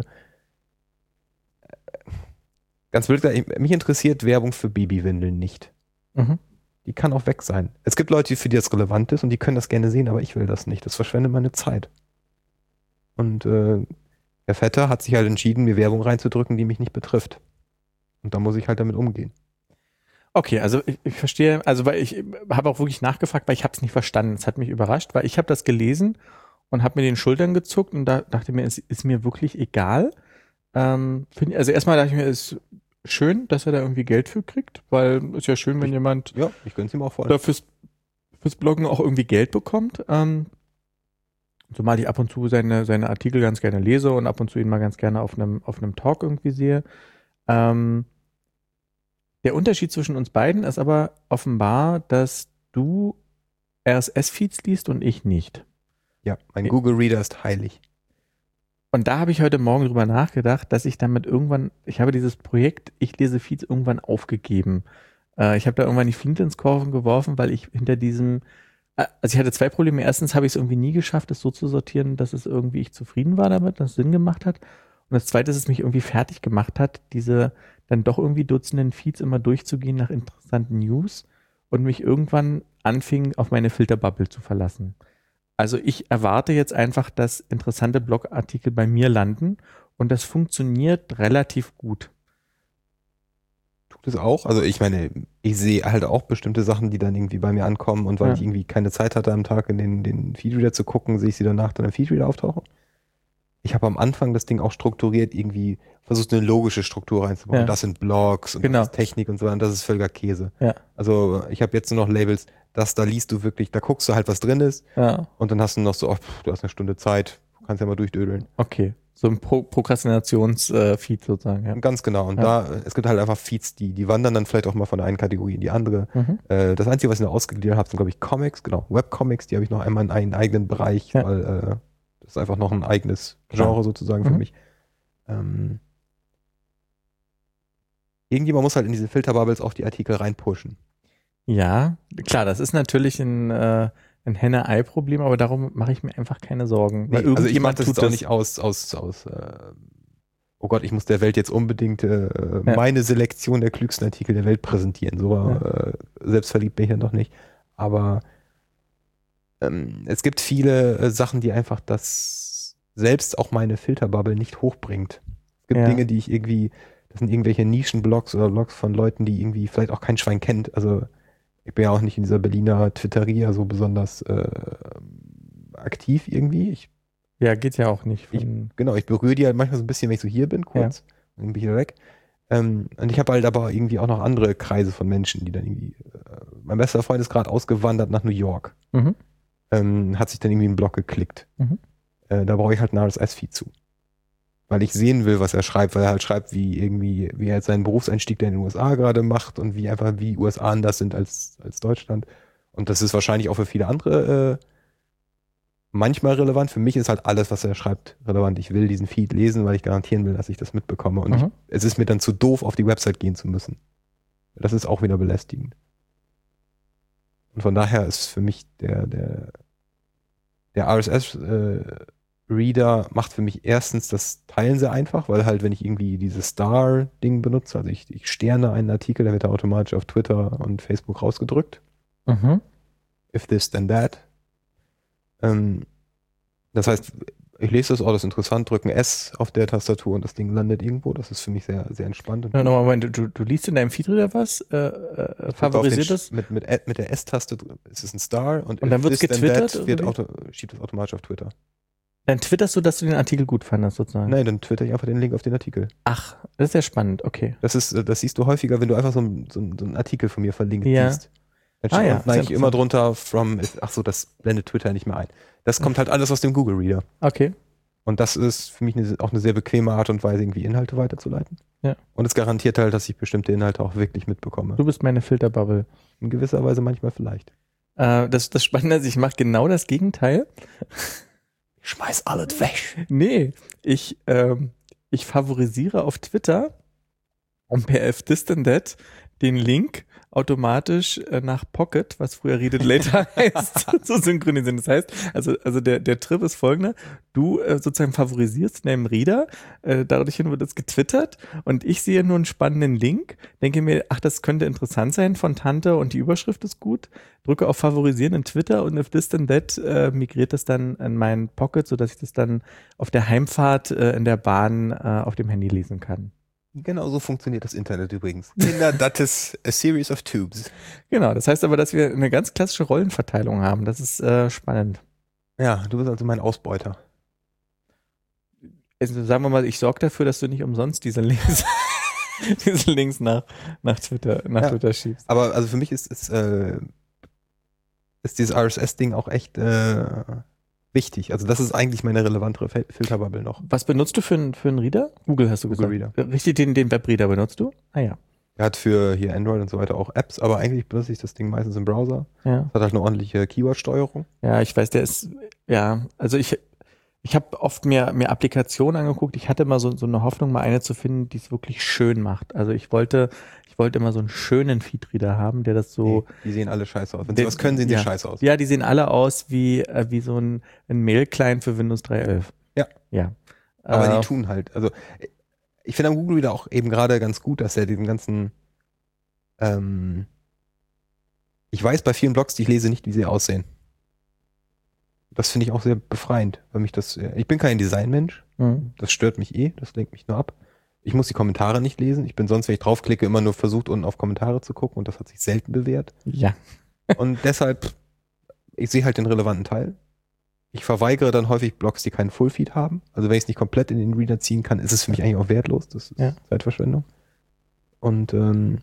ganz blöd gesagt, mich interessiert Werbung für Babywindeln nicht. Mhm. Die kann auch weg sein. Es gibt Leute, für die das relevant ist und die können das gerne sehen, aber ich will das nicht. Das verschwendet meine Zeit. Und äh, Herr Vetter hat sich halt entschieden, mir Werbung reinzudrücken, die mich nicht betrifft. Und da muss ich halt damit umgehen. Okay, also ich, ich verstehe, also weil ich habe auch wirklich nachgefragt, weil ich habe es nicht verstanden. Es hat mich überrascht, weil ich habe das gelesen und habe mir den Schultern gezuckt und da dachte mir, es ist mir wirklich egal. Ähm, find, also erstmal dachte ich mir, es ist schön, dass er da irgendwie Geld für kriegt, weil es ist ja schön, wenn ich, jemand ja, ich gönn's ihm auch voll. da fürs, fürs Bloggen auch irgendwie Geld bekommt. Ähm, zumal ich ab und zu seine, seine Artikel ganz gerne lese und ab und zu ihn mal ganz gerne auf einem, auf einem Talk irgendwie sehe. Ähm, der Unterschied zwischen uns beiden ist aber offenbar, dass du R S S-Feeds liest und ich nicht. Ja, mein Google Reader ist heilig. Und da habe ich heute Morgen drüber nachgedacht, dass ich damit irgendwann, ich habe dieses Projekt, ich lese Feeds irgendwann aufgegeben. Äh, ich habe da irgendwann die Flinte ins Korn geworfen, weil ich hinter diesem, also ich hatte zwei Probleme. Erstens habe ich es irgendwie nie geschafft, es so zu sortieren, dass es irgendwie ich zufrieden war damit, dass es Sinn gemacht hat. Und das Zweite ist, dass es mich irgendwie fertig gemacht hat, diese dann doch irgendwie dutzenden Feeds immer durchzugehen nach interessanten News und mich irgendwann anfing, auf meine Filterbubble zu verlassen. Also ich erwarte jetzt einfach, dass interessante Blogartikel bei mir landen und das funktioniert relativ gut. Tut es auch? Also ich meine, ich sehe halt auch bestimmte Sachen, die dann irgendwie bei mir ankommen und weil Ja. ich irgendwie keine Zeit hatte am Tag in den, den Feedreader zu gucken, sehe ich sie danach dann im Feedreader auftauchen. Ich habe am Anfang das Ding auch strukturiert irgendwie versucht, eine logische Struktur reinzubauen. Ja. Das sind Blogs und Genau. das ist Technik und so weiter. Und das ist völliger Käse. Ja. Also ich habe jetzt nur noch Labels, das da liest du wirklich, da guckst du halt, was drin ist Ja. und dann hast du noch so, oh, pff, du hast eine Stunde Zeit, du kannst ja mal durchdödeln. Okay. So ein Pro Prokrastinations-Feed sozusagen, ja. Ganz genau. Und Ja. da, es gibt halt einfach Feeds, die, die wandern dann vielleicht auch mal von der einen Kategorie in die andere. Mhm. Äh, das Einzige, was ich noch ausgegliedert habe, sind, glaube ich, Comics, genau, Webcomics, die habe ich noch einmal in einen eigenen Bereich, Ja. weil äh, das ist einfach noch ein eigenes Genre Klar. sozusagen für Mhm. mich. Ähm, irgendjemand muss halt in diese Filterbubbles auch die Artikel reinpushen. Ja, klar, das ist natürlich ein, äh, ein Henne-Ei-Problem, aber darum mache ich mir einfach keine Sorgen. Weil Nee, also ich mache irgendjemand das tut jetzt auch das. nicht aus, aus, aus äh, oh Gott, ich muss der Welt jetzt unbedingt äh, Ja. meine Selektion der klügsten Artikel der Welt präsentieren. So Ja. äh, selbstverliebt bin ich ja noch nicht. Aber ähm, es gibt viele äh, Sachen, die einfach das selbst auch meine Filterbubble nicht hochbringt. Es gibt Ja. Dinge, die ich irgendwie, das sind irgendwelche Nischenblogs oder Blogs von Leuten, die irgendwie vielleicht auch kein Schwein kennt. Also ich bin ja auch nicht in dieser Berliner Twitteria so besonders äh, aktiv irgendwie. Ich Ja, geht ja auch nicht. Ich, Von, genau, ich berühre die halt manchmal so ein bisschen, wenn ich so hier bin, kurz. Und dann bin ich wieder weg. Ähm, und ich habe halt aber irgendwie auch noch andere Kreise von Menschen, die dann irgendwie. Äh, mein bester Freund ist gerade ausgewandert nach New York. mhm. Ähm, hat sich dann irgendwie einen Blog geklickt. Mhm. Äh, da brauche ich halt ein R S S-Feed zu. Weil ich sehen will, was er schreibt, weil er halt schreibt, wie irgendwie, wie er jetzt seinen Berufseinstieg da in den U S A gerade macht und wie einfach, wie U S A anders sind als, als Deutschland. Und das ist wahrscheinlich auch für viele andere äh, manchmal relevant. Für mich ist halt alles, was er schreibt, relevant. Ich will diesen Feed lesen, weil ich garantieren will, dass ich das mitbekomme. Und Mhm. ich, es ist mir dann zu doof, auf die Website gehen zu müssen. Das ist auch wieder belästigend. Und von daher ist für mich der, der, der R S S-Reader macht für mich erstens das Teilen sehr einfach, weil halt, wenn ich irgendwie dieses Star-Ding benutze, also ich, ich sterne einen Artikel, der wird da automatisch auf Twitter und Facebook rausgedrückt. Mhm. If this, then that. Ähm, das heißt, ich lese das, oh, das ist interessant, drücke ein S auf der Tastatur und das Ding landet irgendwo. Das ist für mich sehr, sehr entspannt. Und Ja, nochmal, Moment, du, du liest in deinem Feedreader was? Äh, äh, favorisiert das? Mit, mit, mit der S-Taste ist es ein Star und, Und dann if wird's this, then getwittert, that wird oder wie? auto, schiebt es automatisch auf Twitter. Dann twitterst du, dass du den Artikel gut fandest, sozusagen. Nein, dann twitter ich einfach den Link auf den Artikel. Ach, das ist ja spannend, okay. Das ist, das siehst du häufiger, wenn du einfach so, ein, so, ein, so einen Artikel von mir verlinkt Ja. siehst. Dann Ah steht ja, unten eigentlich sehr immer drunter from, ach so, das blendet Twitter nicht mehr ein. Das kommt halt alles aus dem Google Reader. Okay. Und das ist für mich eine, auch eine sehr bequeme Art und Weise, irgendwie Inhalte weiterzuleiten. Ja. Und es garantiert halt, dass ich bestimmte Inhalte auch wirklich mitbekomme. Du bist meine Filterbubble. In gewisser Weise manchmal vielleicht. Äh, das, das Spannende ist, ich mache genau das Gegenteil. Ich schmeiß alles weg. Nee, ich, ähm, ich favorisiere auf Twitter und per F this then that den Link automatisch äh, nach Pocket, was früher Read It Later heißt, zu synchronisieren. Das heißt, also, also der, der Trip ist folgender. Du äh, sozusagen favorisierst in deinem Reader, äh, dadurch hin wird es getwittert und ich sehe nur einen spannenden Link, denke mir, ach, das könnte interessant sein von Tante und die Überschrift ist gut, drücke auf Favorisieren in Twitter und if this then that äh, migriert das dann in meinen Pocket, sodass ich das dann auf der Heimfahrt äh, in der Bahn äh, auf dem Handy lesen kann. Genau so funktioniert das Internet übrigens. Kinder, that is a series of tubes. Genau, das heißt aber, dass wir eine ganz klassische Rollenverteilung haben. Das ist äh, spannend. Ja, du bist also mein Ausbeuter. Also sagen wir mal, ich sorge dafür, dass du nicht umsonst diese Links, diese Links nach, nach Twitter, nach Ja. Twitter schiebst. Aber also für mich ist, ist, äh, ist dieses R S S-Ding auch echt äh, wichtig. Also das ist eigentlich meine relevantere Fil- Filterbubble noch. Was benutzt du für, einen- für einen Reader? Google hast du Google gesagt. Reader. Richtig, den, den Webreader benutzt du? Ah ja. Er hat für hier Android und so weiter auch Apps, aber eigentlich benutze ich das Ding meistens im Browser. Ja. Es hat halt eine ordentliche Keyword-Steuerung. Ja, ich weiß, der ist, ja, also ich, ich habe oft mir, mir Applikationen angeguckt. Ich hatte immer so, so eine Hoffnung, mal eine zu finden, die es wirklich schön macht. Also ich wollte, ich wollte immer so einen schönen Feedreader haben, der das so. Nee, die sehen alle scheiße aus. Wenn sie Den- was können, sehen sie ja. scheiße aus. Ja, die sehen alle aus wie, äh, wie so ein, ein Mail-Client für Windows drei Punkt elf. Ja. Ja. Aber äh, die tun halt, also ich finde am Google Reader auch eben gerade ganz gut, dass er diesen ganzen ähm, ich weiß bei vielen Blogs, die ich lese, nicht, wie sie aussehen. Das finde ich auch sehr befreiend, weil mich das, ich bin kein Designmensch, Mhm. das stört mich eh, das lenkt mich nur ab. Ich muss die Kommentare nicht lesen. Ich bin sonst, wenn ich draufklicke, immer nur versucht, unten auf Kommentare zu gucken und das hat sich selten bewährt. Ja. Und deshalb, ich sehe halt den relevanten Teil. Ich verweigere dann häufig Blogs, die keinen Fullfeed haben. Also wenn ich es nicht komplett in den Reader ziehen kann, ist es für mich eigentlich auch wertlos. Das ist Ja. Zeitverschwendung. Und ähm,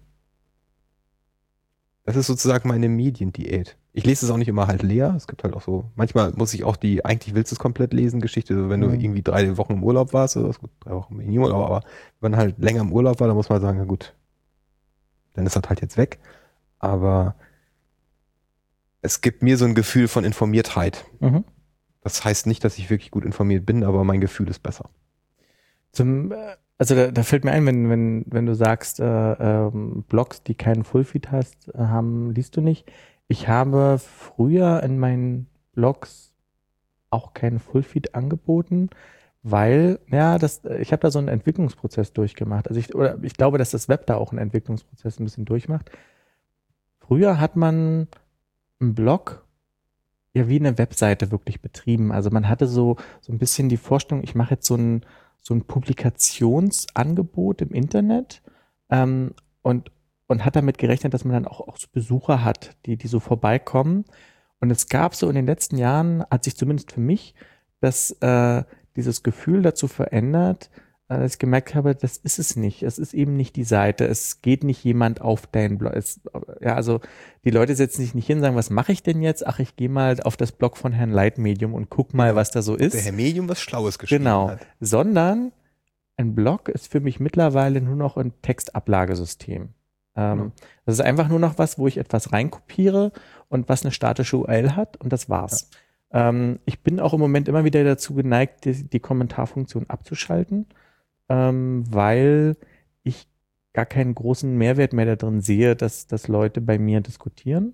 das ist sozusagen meine Mediendiät. Ich lese es auch nicht immer halt leer. Es gibt halt auch so, manchmal muss ich auch die, eigentlich willst du es komplett lesen, Geschichte, so wenn Mhm. du irgendwie drei Wochen im Urlaub warst, oder so, drei Wochen im Urlaub, aber wenn man halt länger im Urlaub war, dann muss man sagen, na gut, dann ist das halt jetzt weg. Aber es gibt mir so ein Gefühl von Informiertheit. Mhm. Das heißt nicht, dass ich wirklich gut informiert bin, aber mein Gefühl ist besser. Zum, äh, also da, da fällt mir ein, wenn, wenn, wenn du sagst, äh, ähm, Blogs, die keinen Fullfeed hast, äh, haben, liest du nicht. Ich habe früher in meinen Blogs auch keinen Fullfeed angeboten, weil, ja, das, ich habe da so einen Entwicklungsprozess durchgemacht. Also ich, oder ich glaube, dass das Web da auch einen Entwicklungsprozess ein bisschen durchmacht. Früher hat man einen Blog ja wie eine Webseite wirklich betrieben. Also man hatte so, so ein bisschen die Vorstellung, ich mache jetzt so ein, so ein Publikationsangebot im Internet ähm, und, und hat damit gerechnet, dass man dann auch, auch so Besucher hat, die, die so vorbeikommen. Und es gab so in den letzten Jahren, hat sich zumindest für mich, dass äh, dieses Gefühl dazu verändert, äh, dass ich gemerkt habe, das ist es nicht. Es ist eben nicht die Seite. Es geht nicht jemand auf deinen Blog. Es, ja, also die Leute setzen sich nicht hin und sagen, was mache ich denn jetzt? Ach, ich gehe mal auf das Blog von Herrn Leitmedium und guck mal, was da so ist. Der Herr Medium was Schlaues geschrieben Genau. hat. Sondern ein Blog ist für mich mittlerweile nur noch ein Textablagesystem. Ähm, Genau. Das ist einfach nur noch was, wo ich etwas reinkopiere und was eine statische U R L hat und das war's. Ähm, ich bin auch im Moment immer wieder dazu geneigt, die, die Kommentarfunktion abzuschalten, ähm, weil ich gar keinen großen Mehrwert mehr da drin sehe, dass, dass Leute bei mir diskutieren.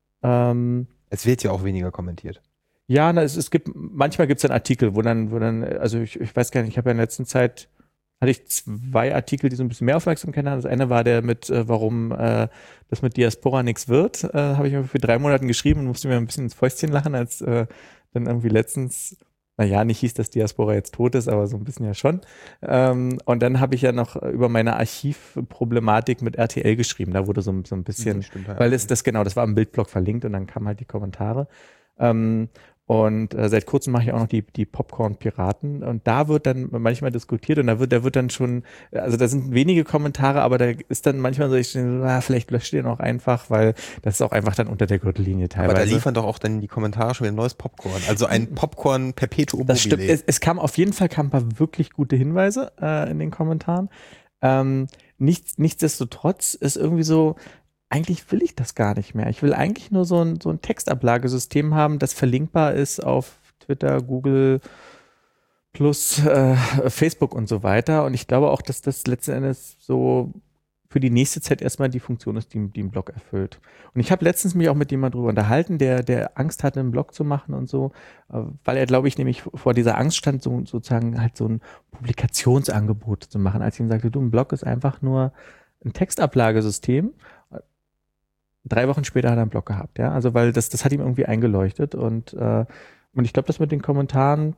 Ähm, Es wird ja auch weniger kommentiert. ja, na, es, es gibt, manchmal gibt es dann Artikel, wo dann, wo dann, also ich, ich weiß gar nicht, ich habe ja in letzter Zeit, hatte ich zwei Artikel, die so ein bisschen mehr Aufmerksamkeit hatten. Das eine war der mit, äh, warum äh, das mit Diaspora nichts wird, äh, habe ich mir für drei Monaten geschrieben und musste mir ein bisschen ins Fäustchen lachen, als äh, dann irgendwie letztens, naja, nicht hieß, dass Diaspora jetzt tot ist, aber so ein bisschen ja schon. Ähm, und dann habe ich ja noch über meine Archivproblematik mit R T L geschrieben. Da wurde so, so ein bisschen, Stimmt, ja. weil es das genau, das war im Bildblog verlinkt und dann kamen halt die Kommentare. Ähm, und äh, seit kurzem mache ich auch noch die, die Popcorn-Piraten und da wird dann manchmal diskutiert und da wird, da wird dann schon, also da sind wenige Kommentare, aber da ist dann manchmal so, ich denke, ah, vielleicht löscht ihr noch einfach, weil das ist auch einfach dann unter der Gürtellinie teilweise. Aber da liefern doch auch dann die Kommentare schon wieder neues Popcorn. Also ein Popcorn Perpetuum Das mobile. stimmt. Es, es kam auf jeden Fall kam ein paar wirklich gute Hinweise äh, in den Kommentaren. Ähm, nichts, nichtsdestotrotz ist irgendwie so, eigentlich will ich das gar nicht mehr. Ich will eigentlich nur so ein, so ein Textablagesystem haben, das verlinkbar ist auf Twitter, Google plus äh, Facebook und so weiter. Und ich glaube auch, dass das letzten Endes so für die nächste Zeit erstmal die Funktion ist, die, die ein Blog erfüllt. Und ich habe letztens mich auch mit jemandem drüber unterhalten, der, der Angst hatte, einen Blog zu machen und so, äh, weil er, glaube ich, nämlich vor dieser Angst stand, so, sozusagen halt so ein Publikationsangebot zu machen. Als ich ihm sagte, du, ein Blog ist einfach nur ein Textablagesystem. Drei Wochen später hat er einen Blog gehabt, ja. Also weil das, das hat ihm irgendwie eingeleuchtet und, äh, und ich glaube, das mit den Kommentaren,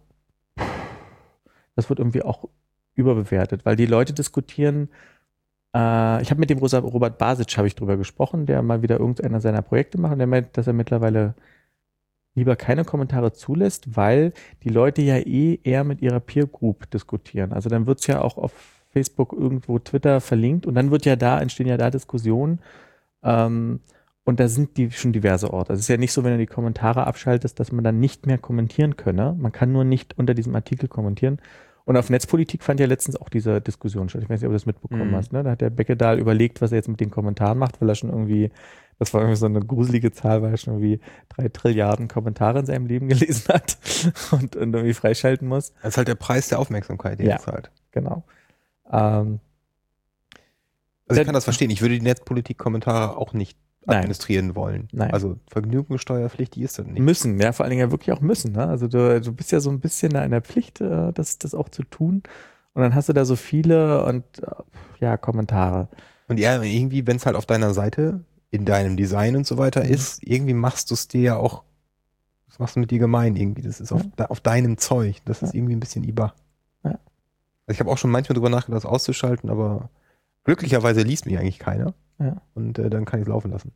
das wird irgendwie auch überbewertet, weil die Leute diskutieren. Äh, ich habe mit dem Robert Basic habe ich drüber gesprochen, der mal wieder irgendeiner seiner Projekte macht und der meint, dass er mittlerweile lieber keine Kommentare zulässt, weil die Leute ja eh eher mit ihrer Peer Group diskutieren. Also dann wird es ja auch auf Facebook irgendwo Twitter verlinkt und dann wird ja da, entstehen ja da Diskussionen. Ähm, und da sind die schon diverse Orte. Es ist ja nicht so, wenn du die Kommentare abschaltest, dass man dann nicht mehr kommentieren könne. Man kann nur nicht unter diesem Artikel kommentieren. Und auf Netzpolitik fand ja letztens auch diese Diskussion statt. Ich weiß nicht, ob du das mitbekommen Mhm. hast. Ne? Da hat der Beckedahl überlegt, was er jetzt mit den Kommentaren macht, weil er schon irgendwie, das war irgendwie so eine gruselige Zahl, weil er schon irgendwie drei Trilliarden Kommentare in seinem Leben gelesen hat und, und irgendwie freischalten muss. Das ist halt der Preis der Aufmerksamkeit, den Ja. er zahlt. Genau. Ähm, Also ich kann das verstehen. Ich würde die Netzpolitik-Kommentare auch nicht Nein. administrieren wollen. Nein. Also vergnügungssteuerpflichtig ist das nicht. Müssen, ja, vor allen Dingen ja wirklich auch müssen. Ne? Also du, du bist ja so ein bisschen da in der Pflicht, äh, das, das auch zu tun. Und dann hast du da so viele und äh, ja, Kommentare. Und ja, irgendwie, wenn es halt auf deiner Seite, in deinem Design und so weiter Mhm. ist, irgendwie machst du es dir ja auch Was machst du mit dir gemein irgendwie? Das ist auf, Ja. da, auf deinem Zeug. Das ist Ja. irgendwie ein bisschen I B A. Ja. Also ich habe auch schon manchmal drüber nachgedacht, das auszuschalten, aber glücklicherweise liest mich eigentlich keiner. Ja. Und äh, dann kann ich es laufen lassen.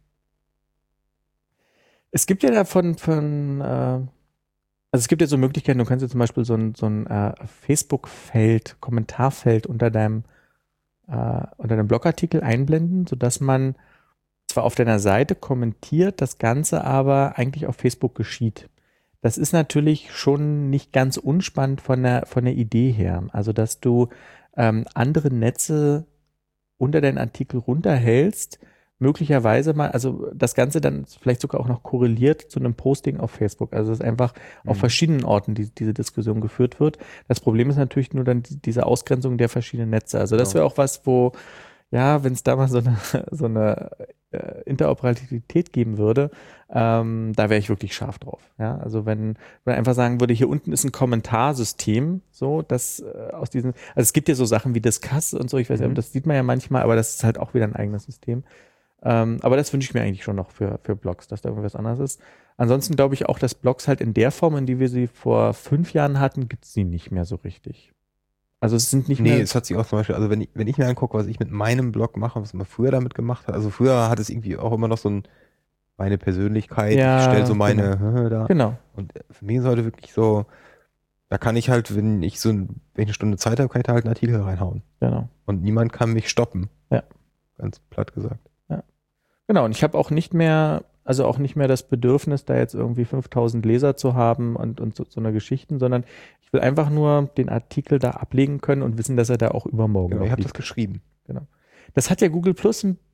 Es gibt ja davon von, äh, also es gibt ja so Möglichkeiten, du kannst ja zum Beispiel so ein, so ein äh, Facebook-Feld, Kommentarfeld unter deinem, äh, unter deinem Blogartikel einblenden, sodass man zwar auf deiner Seite kommentiert, das Ganze aber eigentlich auf Facebook geschieht. Das ist natürlich schon nicht ganz unspannend von der, von der Idee her. Also, dass du ähm, andere Netze unter deinen Artikel runterhältst, möglicherweise mal, also das Ganze dann vielleicht sogar auch noch korreliert zu einem Posting auf Facebook. Also dass einfach mhm. auf verschiedenen Orten die, diese Diskussion geführt wird. Das Problem ist natürlich nur dann die, diese Ausgrenzung der verschiedenen Netze. Also das wäre auch was, wo, ja, wenn es da mal so eine, so eine äh, Interoperabilität geben würde, ähm, da wäre ich wirklich scharf drauf. Ja, also wenn man einfach sagen würde, hier unten ist ein Kommentarsystem, so, dass äh, aus diesen, also es gibt ja so Sachen wie Discuss und so, ich weiß nicht, mhm. das sieht man ja manchmal, aber das ist halt auch wieder ein eigenes System. Ähm, aber das wünsche ich mir eigentlich schon noch für, für Blogs, dass da irgendwas anderes ist. Ansonsten glaube ich auch, dass Blogs halt in der Form, in die wir sie vor fünf Jahren hatten, gibt es sie nicht mehr so richtig. Also es sind nicht nee, mehr... Nee, es hat sich auch zum Beispiel, also wenn ich, wenn ich mir angucke, was ich mit meinem Blog mache, was man früher damit gemacht hat, also früher hat es irgendwie auch immer noch so ein, meine Persönlichkeit, ja, ich stelle so meine genau. da. Genau. Und für mich ist heute wirklich so, da kann ich halt, wenn ich so ein, wenn ich eine Stunde Zeit habe, kann ich da halt einen Artikel reinhauen. Genau. Und niemand kann mich stoppen. Ja. Ganz platt gesagt. Ja. Genau, und ich habe auch nicht mehr, also auch nicht mehr das Bedürfnis, da jetzt irgendwie fünftausend Leser zu haben und, und so, so eine Geschichten, sondern ich will einfach nur den Artikel da ablegen können und wissen, dass er da auch übermorgen genau, noch ich habe liegt. das geschrieben. Genau. Das hat ja Google Plus ein,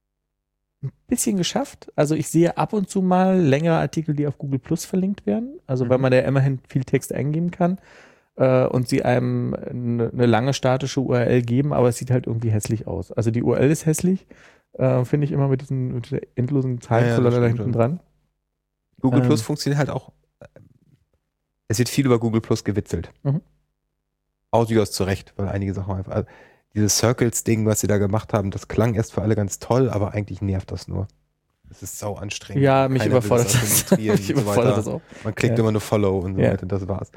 ein bisschen geschafft. Also ich sehe ab und zu mal längere Artikel, die auf Google Plus verlinkt werden. Also mhm. weil man da immerhin viel Text eingeben kann äh, und sie einem eine, eine lange statische U R L geben, aber es sieht halt irgendwie hässlich aus. Also die U R L ist hässlich. Äh, finde ich immer mit diesen mit dieser endlosen Zahlenfüller ja, ja, da hinten schon. dran. Google ähm, Plus funktioniert halt auch, es wird viel über Google Plus gewitzelt. Mhm. Auch durchaus zu Recht, weil einige Sachen einfach, also dieses Circles-Ding, was sie da gemacht haben, das klang erst für alle ganz toll, aber eigentlich nervt das nur. Das ist sau anstrengend. Ja, mich Keiner überfordert das. das. mich so überfordert das auch. Man klickt ja. immer nur Follow und so ja. weiter und das war's.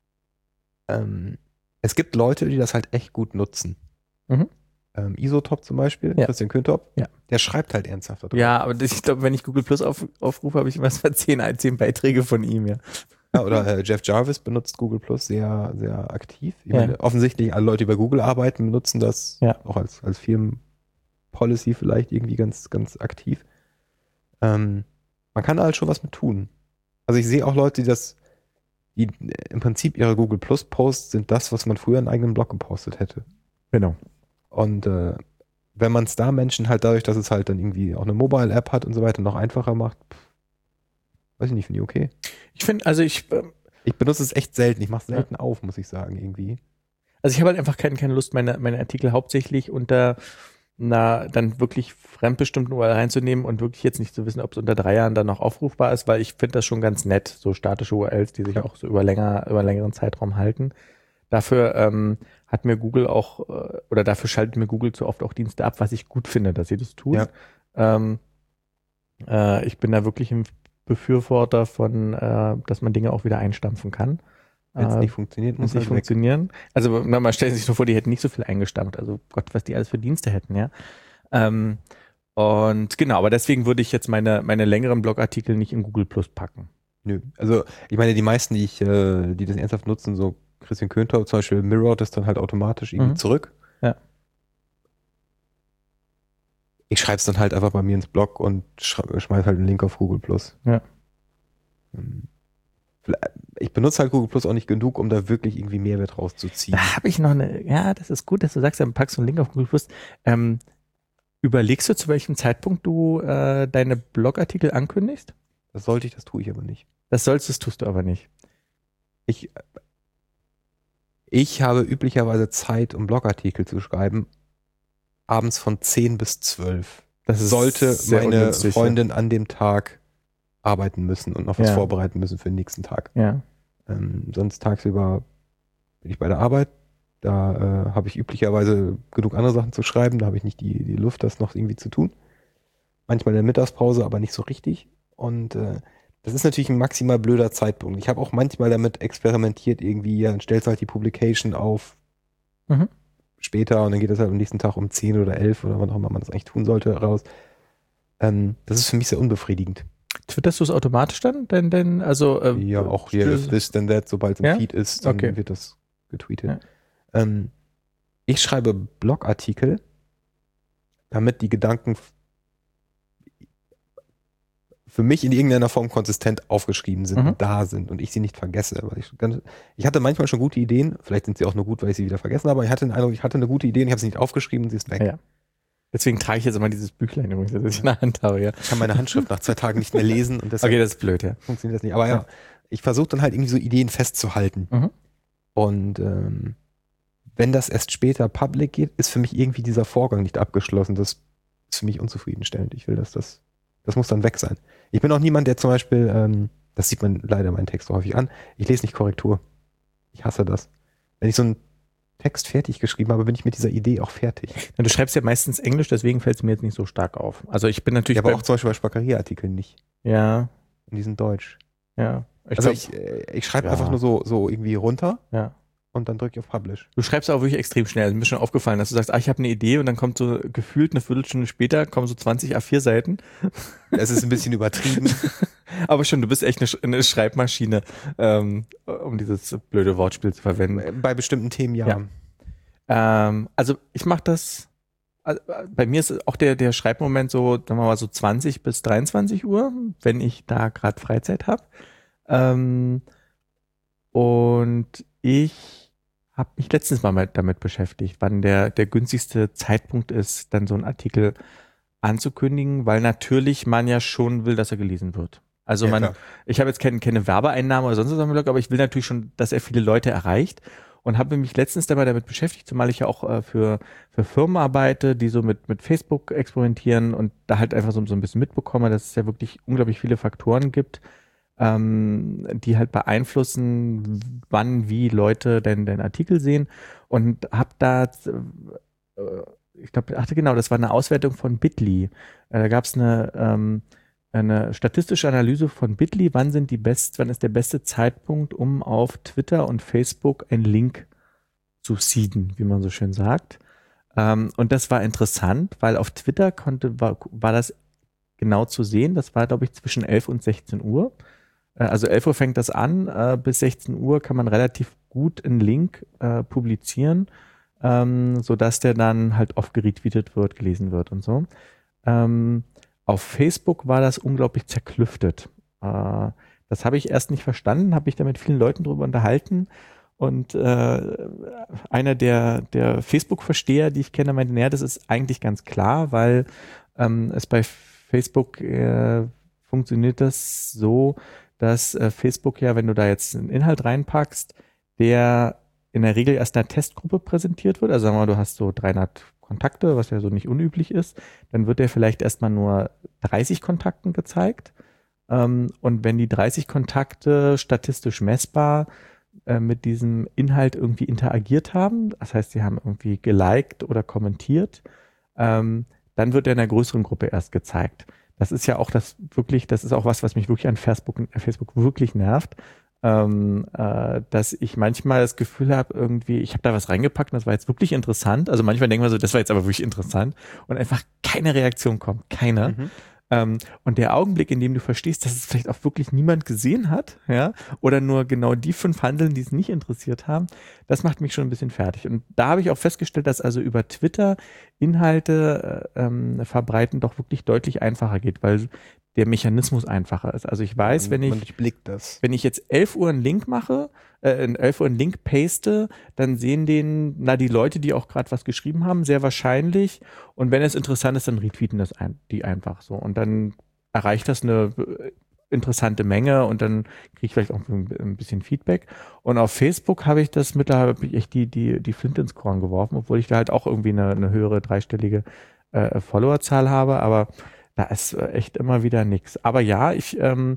Ähm, es gibt Leute, die das halt echt gut nutzen. Mhm. Ähm, Isotop zum Beispiel, ja. Christian Köntop, ja. der schreibt halt ernsthaft drauf. Ja, aber ich glaube, wenn ich Google Plus auf, aufrufe, habe ich immer zehn, zehn Beiträge von ihm, ja. ja oder äh, Jeff Jarvis benutzt Google Plus sehr, sehr aktiv. Ich ja. meine, offensichtlich alle Leute, die bei Google arbeiten, benutzen das ja. auch als, als Firmenpolicy vielleicht irgendwie ganz, ganz aktiv. Ähm, man kann da halt schon was mit tun. Also ich sehe auch Leute, die das, die im Prinzip ihre Google Plus Posts sind das, was man früher in einem eigenen Blog gepostet hätte. Genau. Und äh, wenn man es da Menschen halt dadurch, dass es halt dann irgendwie auch eine Mobile-App hat und so weiter, noch einfacher macht, pff, weiß ich nicht, finde ich okay. Ich finde, also ich... Äh, ich benutze es echt selten, ich mache es selten ja. auf, muss ich sagen, irgendwie. Also ich habe halt einfach keine, keine Lust, meine, meine Artikel hauptsächlich unter na dann wirklich fremdbestimmten U R L reinzunehmen und wirklich jetzt nicht zu wissen, ob es unter drei Jahren dann noch aufrufbar ist, weil ich finde das schon ganz nett, so statische U R Ls, die sich ja. auch so über länger, über längeren Zeitraum halten. Dafür ähm, hat mir Google auch, äh, oder dafür schaltet mir Google zu oft auch Dienste ab, was ich gut finde, dass sie das tun. Ja. Ähm, äh, ich bin da wirklich ein Befürworter von, äh, dass man Dinge auch wieder einstampfen kann. Wenn es äh, nicht funktioniert, muss es nicht halt funktionieren. Weg. Also man stellt sich nur vor, die hätten nicht so viel eingestampft. Also Gott, was die alles für Dienste hätten, ja. Ähm, und genau, aber deswegen würde ich jetzt meine, meine längeren Blogartikel nicht in Google Plus packen. Nö, also ich meine, die meisten, die ich, äh, die das ernsthaft nutzen, so Christian Köntop zum Beispiel, mirrort das dann halt automatisch irgendwie mhm. zurück. Ja. Ich schreibe es dann halt einfach bei mir ins Blog und schmeiß halt einen Link auf Google Plus. Ja. Ich benutze halt Google Plus auch nicht genug, um da wirklich irgendwie Mehrwert rauszuziehen. Da habe ich noch eine, ja, das ist gut, dass du sagst, dann packst du einen Link auf Google Plus. Ähm, überlegst du, zu welchem Zeitpunkt du äh, deine Blogartikel ankündigst? Das sollte ich, das tue ich aber nicht. Das sollst du, das tust du aber nicht. Ich, ich habe üblicherweise Zeit, um Blogartikel zu schreiben, abends von zehn bis zwölf. Das sollte meine ungünstig, Freundin ja. an dem Tag arbeiten müssen und noch was ja. vorbereiten müssen für den nächsten Tag. Ja. Ähm, sonst tagsüber bin ich bei der Arbeit. Da äh, habe ich üblicherweise genug andere Sachen zu schreiben. Da habe ich nicht die, die Luft, das noch irgendwie zu tun. Manchmal in der Mittagspause, aber nicht so richtig. Und äh, Das ist natürlich ein maximal blöder Zeitpunkt. Ich habe auch manchmal damit experimentiert, irgendwie, ja, dann stellst du halt die Publication auf Mhm. später und dann geht das halt am nächsten Tag um zehn oder elf oder wann auch immer man das eigentlich tun sollte, raus. Ähm, das ist für mich sehr unbefriedigend. Twitterst du es automatisch dann? Denn, denn, also, äh, Ja, auch hier, if this, then that, sobald es im Ja? Feed ist, dann Okay. wird das getweetet. Ja. Ähm, ich schreibe Blogartikel, damit die Gedanken f- für mich in irgendeiner Form konsistent aufgeschrieben sind Mhm. und da sind und ich sie nicht vergesse. Weil ich, ganz, ich hatte manchmal schon gute Ideen, vielleicht sind sie auch nur gut, weil ich sie wieder vergessen habe, aber ich hatte den Eindruck, ich hatte eine gute Idee und ich habe sie nicht aufgeschrieben und sie ist weg. Ja. Deswegen trage ich jetzt immer dieses Büchlein übrigens, das ich in der Hand habe, ja. Ich kann meine Handschrift nach zwei Tagen nicht mehr lesen und deshalb Okay, das ist blöd, ja. funktioniert das nicht. Aber ja, Ja. ich versuche dann halt irgendwie so Ideen festzuhalten. Mhm. Und ähm, wenn das erst später public geht, ist für mich irgendwie dieser Vorgang nicht abgeschlossen. Das ist für mich unzufriedenstellend. Ich will, dass das, das muss dann weg sein. Ich bin auch niemand, der zum Beispiel, ähm, das sieht man leider meinen Text so häufig an, ich lese nicht Korrektur. Ich hasse das. Wenn ich so einen Text fertig geschrieben habe, bin ich mit dieser Idee auch fertig. Ja, du schreibst ja meistens Englisch, deswegen fällt es mir jetzt nicht so stark auf. Also ich bin natürlich Ja, aber bei- auch zum Beispiel bei Spackeria-Artikeln nicht. ja, Und die sind deutsch. ja. Ich also glaub, ich, äh, ich schreibe ja. einfach nur so, so irgendwie runter ja. und dann drücke ich auf Publish. Du schreibst auch wirklich extrem schnell. Also mir ist schon aufgefallen, dass du sagst, ah, ich habe eine Idee und dann kommt so gefühlt eine Viertelstunde später, kommen so zwanzig A vier Seiten. Es ist ein bisschen übertrieben. Aber schon, du bist echt eine, Sch- eine Schreibmaschine, ähm, um dieses blöde Wortspiel zu verwenden. Bei bestimmten Themen ja. Ja. Ähm, also ich mache das, also bei mir ist auch der, der Schreibmoment so, sagen wir mal so zwanzig bis dreiundzwanzig Uhr, wenn ich da gerade Freizeit habe. Ähm, und ich habe mich letztens mal mit, damit beschäftigt, wann der, der günstigste Zeitpunkt ist, dann so einen Artikel anzukündigen, weil natürlich man ja schon will, dass er gelesen wird. Also Ja, man, klar. ich habe jetzt keine, keine Werbeeinnahme oder sonst was am Blog, aber ich will natürlich schon, dass er viele Leute erreicht und habe mich letztens dabei damit beschäftigt, zumal ich ja auch äh, für, für Firmen arbeite, die so mit, mit Facebook experimentieren und da halt einfach so, so ein bisschen mitbekomme, dass es ja wirklich unglaublich viele Faktoren gibt, ähm, die halt beeinflussen, wann, wie Leute denn den Artikel sehen und habe da äh, ich glaube, ach genau, das war eine Auswertung von Bitly. Äh, da gab es eine, ähm, eine statistische Analyse von Bitly, wann sind die best, wann ist der beste Zeitpunkt, um auf Twitter und Facebook einen Link zu seeden, wie man so schön sagt. Ähm, und das war interessant, weil auf Twitter konnte, war, war das genau zu sehen. Das war, glaube ich, zwischen elf und sechzehn Uhr. Äh, also elf Uhr fängt das an, äh, bis sechzehn Uhr kann man relativ gut einen Link äh, publizieren, ähm, sodass der dann halt oft geretweetet wird, gelesen wird und so. Ähm, auf Facebook war das unglaublich zerklüftet. Äh, das habe ich erst nicht verstanden, habe ich da mit vielen Leuten drüber unterhalten und äh, einer der, der Facebook-Versteher, die ich kenne, meinte, naja, das ist eigentlich ganz klar, weil ähm, es bei Facebook äh, funktioniert das so, dass äh, Facebook ja, wenn du da jetzt einen Inhalt reinpackst, der in der Regel erst einer Testgruppe präsentiert wird. Also sagen wir mal, du hast so dreihundert Kontakte, was ja so nicht unüblich ist. Dann wird der vielleicht erstmal nur dreißig Kontakten gezeigt. Ähm, und wenn die dreißig Kontakte statistisch messbar äh, mit diesem Inhalt irgendwie interagiert haben, das heißt, sie haben irgendwie geliked oder kommentiert, ähm, dann wird er in einer größeren Gruppe erst gezeigt. Das ist ja auch das wirklich, das ist auch was, was mich wirklich an Facebook, äh, Facebook wirklich nervt. Ähm, äh, dass ich manchmal das Gefühl habe, irgendwie, ich habe da was reingepackt und das war jetzt wirklich interessant. Also manchmal denken wir so, das war jetzt aber wirklich interessant und einfach keine Reaktion kommt, keine. Mhm. Ähm, und der Augenblick, in dem du verstehst, dass es vielleicht auch wirklich niemand gesehen hat, ja, oder nur genau die fünf handeln, die es nicht interessiert haben, das macht mich schon ein bisschen fertig. Und da habe ich auch festgestellt, dass also über Twitter Inhalte äh, ähm, verbreiten doch wirklich deutlich einfacher geht, weil der Mechanismus einfacher ist. Also ich weiß, Man- wenn ich man durchblickt das. wenn ich jetzt elf Uhr einen Link mache, äh, in elf Uhr einen Link paste, dann sehen den, na, die Leute, die auch gerade was geschrieben haben, sehr wahrscheinlich. Und wenn es interessant ist, dann retweeten das ein, die einfach so. Und dann erreicht das eine äh, interessante Menge und dann kriege ich vielleicht auch ein, ein bisschen Feedback. Und auf Facebook habe ich das mittlerweile hab ich echt die, die, die Flinte ins Korn geworfen, obwohl ich da halt auch irgendwie eine, eine höhere dreistellige äh, Followerzahl habe. Aber da ist äh, echt immer wieder nichts. Aber ja, ich, ähm,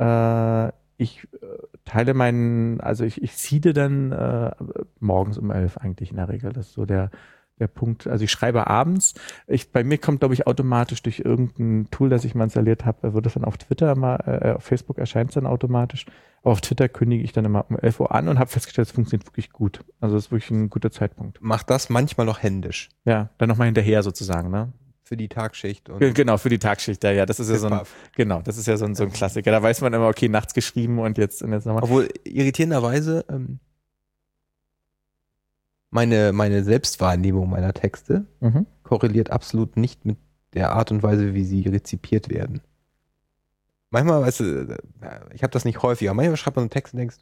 äh, ich äh, teile meinen, also ich, ich seede dann äh, morgens um elf eigentlich in der Regel. Das ist so der, der Punkt. Also ich schreibe abends. Ich, bei mir kommt, glaube ich, automatisch durch irgendein Tool, das ich mal installiert habe, wird es dann auf Twitter mal, äh, auf Facebook erscheint es dann automatisch. Aber auf Twitter kündige ich dann immer um elf Uhr an und habe festgestellt, es funktioniert wirklich gut. Also es ist wirklich ein guter Zeitpunkt. Mach das manchmal noch händisch. Ja, dann nochmal hinterher sozusagen, ne? Für die Tagschicht. Und genau, für die Tagschicht, ja, ja. Das ist ja so ein, genau, das ist ja so ein, so ein Klassiker. Da weiß man immer, okay, nachts geschrieben und jetzt, und jetzt nochmal. Obwohl, irritierenderweise, ähm, meine, meine Selbstwahrnehmung meiner Texte Mhm. korreliert absolut nicht mit der Art und Weise, wie sie rezipiert werden. Manchmal, weißt du, ich habe das nicht häufiger, manchmal schreibt man einen Text und denkst,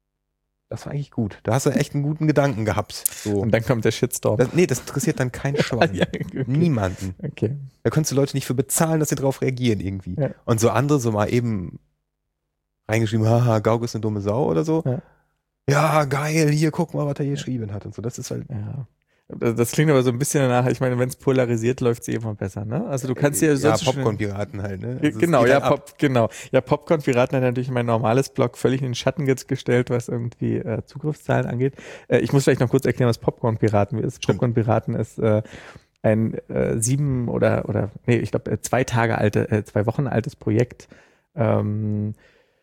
das war eigentlich gut. Da hast du echt einen guten Gedanken gehabt. So. Und dann kommt der Shitstorm. Das, nee, das interessiert dann kein Schwein. Ja, okay. Niemanden. Okay. Da könntest du Leute nicht für bezahlen, dass sie drauf reagieren irgendwie. Ja. Und so andere so mal eben reingeschrieben, haha, Gauck ist eine dumme Sau oder so. Ja. Ja, geil, hier, guck mal, was er hier geschrieben hat und so. Das ist halt. Ja. Das, das klingt aber so ein bisschen danach, ich meine, wenn es polarisiert, läuft es eh immer besser, ne? Also du kannst dir ja, Popcorn-Piraten halt, ne? Also genau, ja, halt Pop, genau. Ja, Popcorn-Piraten hat natürlich mein normales Blog völlig in den Schatten gestellt, was irgendwie äh, Zugriffszahlen angeht. Äh, ich muss vielleicht noch kurz erklären, was Popcorn-Piraten ist. Stimmt. Popcorn-Piraten ist äh, ein äh, sieben oder, oder nee, ich glaube, zwei Tage alte, äh, zwei Wochen altes Projekt. Ähm,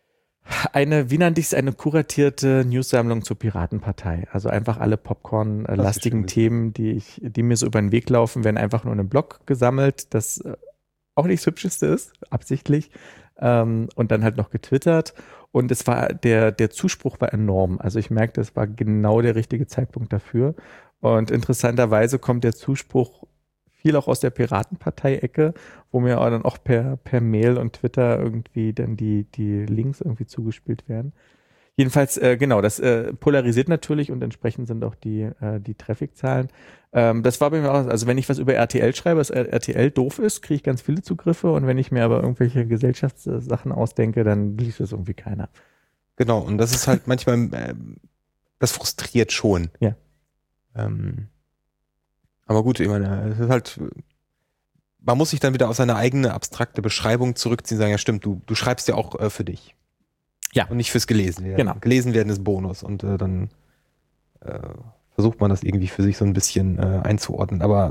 Eine, wie nannte ich es, eine kuratierte Newssammlung zur Piratenpartei. Also einfach alle Popcorn-lastigen Themen, die ich, die mir so über den Weg laufen, werden einfach nur in einem Blog gesammelt, das äh, auch nicht das Hübscheste ist, absichtlich, ähm, und dann halt noch getwittert. Und es war, der, der Zuspruch war enorm. Also ich merkte, es war genau der richtige Zeitpunkt dafür. Und interessanterweise kommt der Zuspruch viel auch aus der Piratenpartei-Ecke, wo mir dann auch per, per Mail und Twitter irgendwie dann die, die Links irgendwie zugespielt werden. Jedenfalls, äh, genau, das äh, polarisiert natürlich und entsprechend sind auch die, äh, die Traffic-Zahlen. Ähm, das war bei mir auch, also wenn ich was über R T L schreibe, dass R T L doof ist, kriege ich ganz viele Zugriffe und wenn ich mir aber irgendwelche Gesellschaftssachen ausdenke, dann liest es irgendwie keiner. Genau, und das ist halt manchmal, äh, das frustriert schon. Ja. Ähm, aber gut, ich meine, es ist halt, man muss sich dann wieder auf seine eigene abstrakte Beschreibung zurückziehen und sagen, ja stimmt, du, du schreibst ja auch äh, für dich. Ja. Und nicht fürs Gelesen werden. Genau. Gelesen werden ist Bonus und äh, dann äh, versucht man das irgendwie für sich so ein bisschen äh, einzuordnen. Aber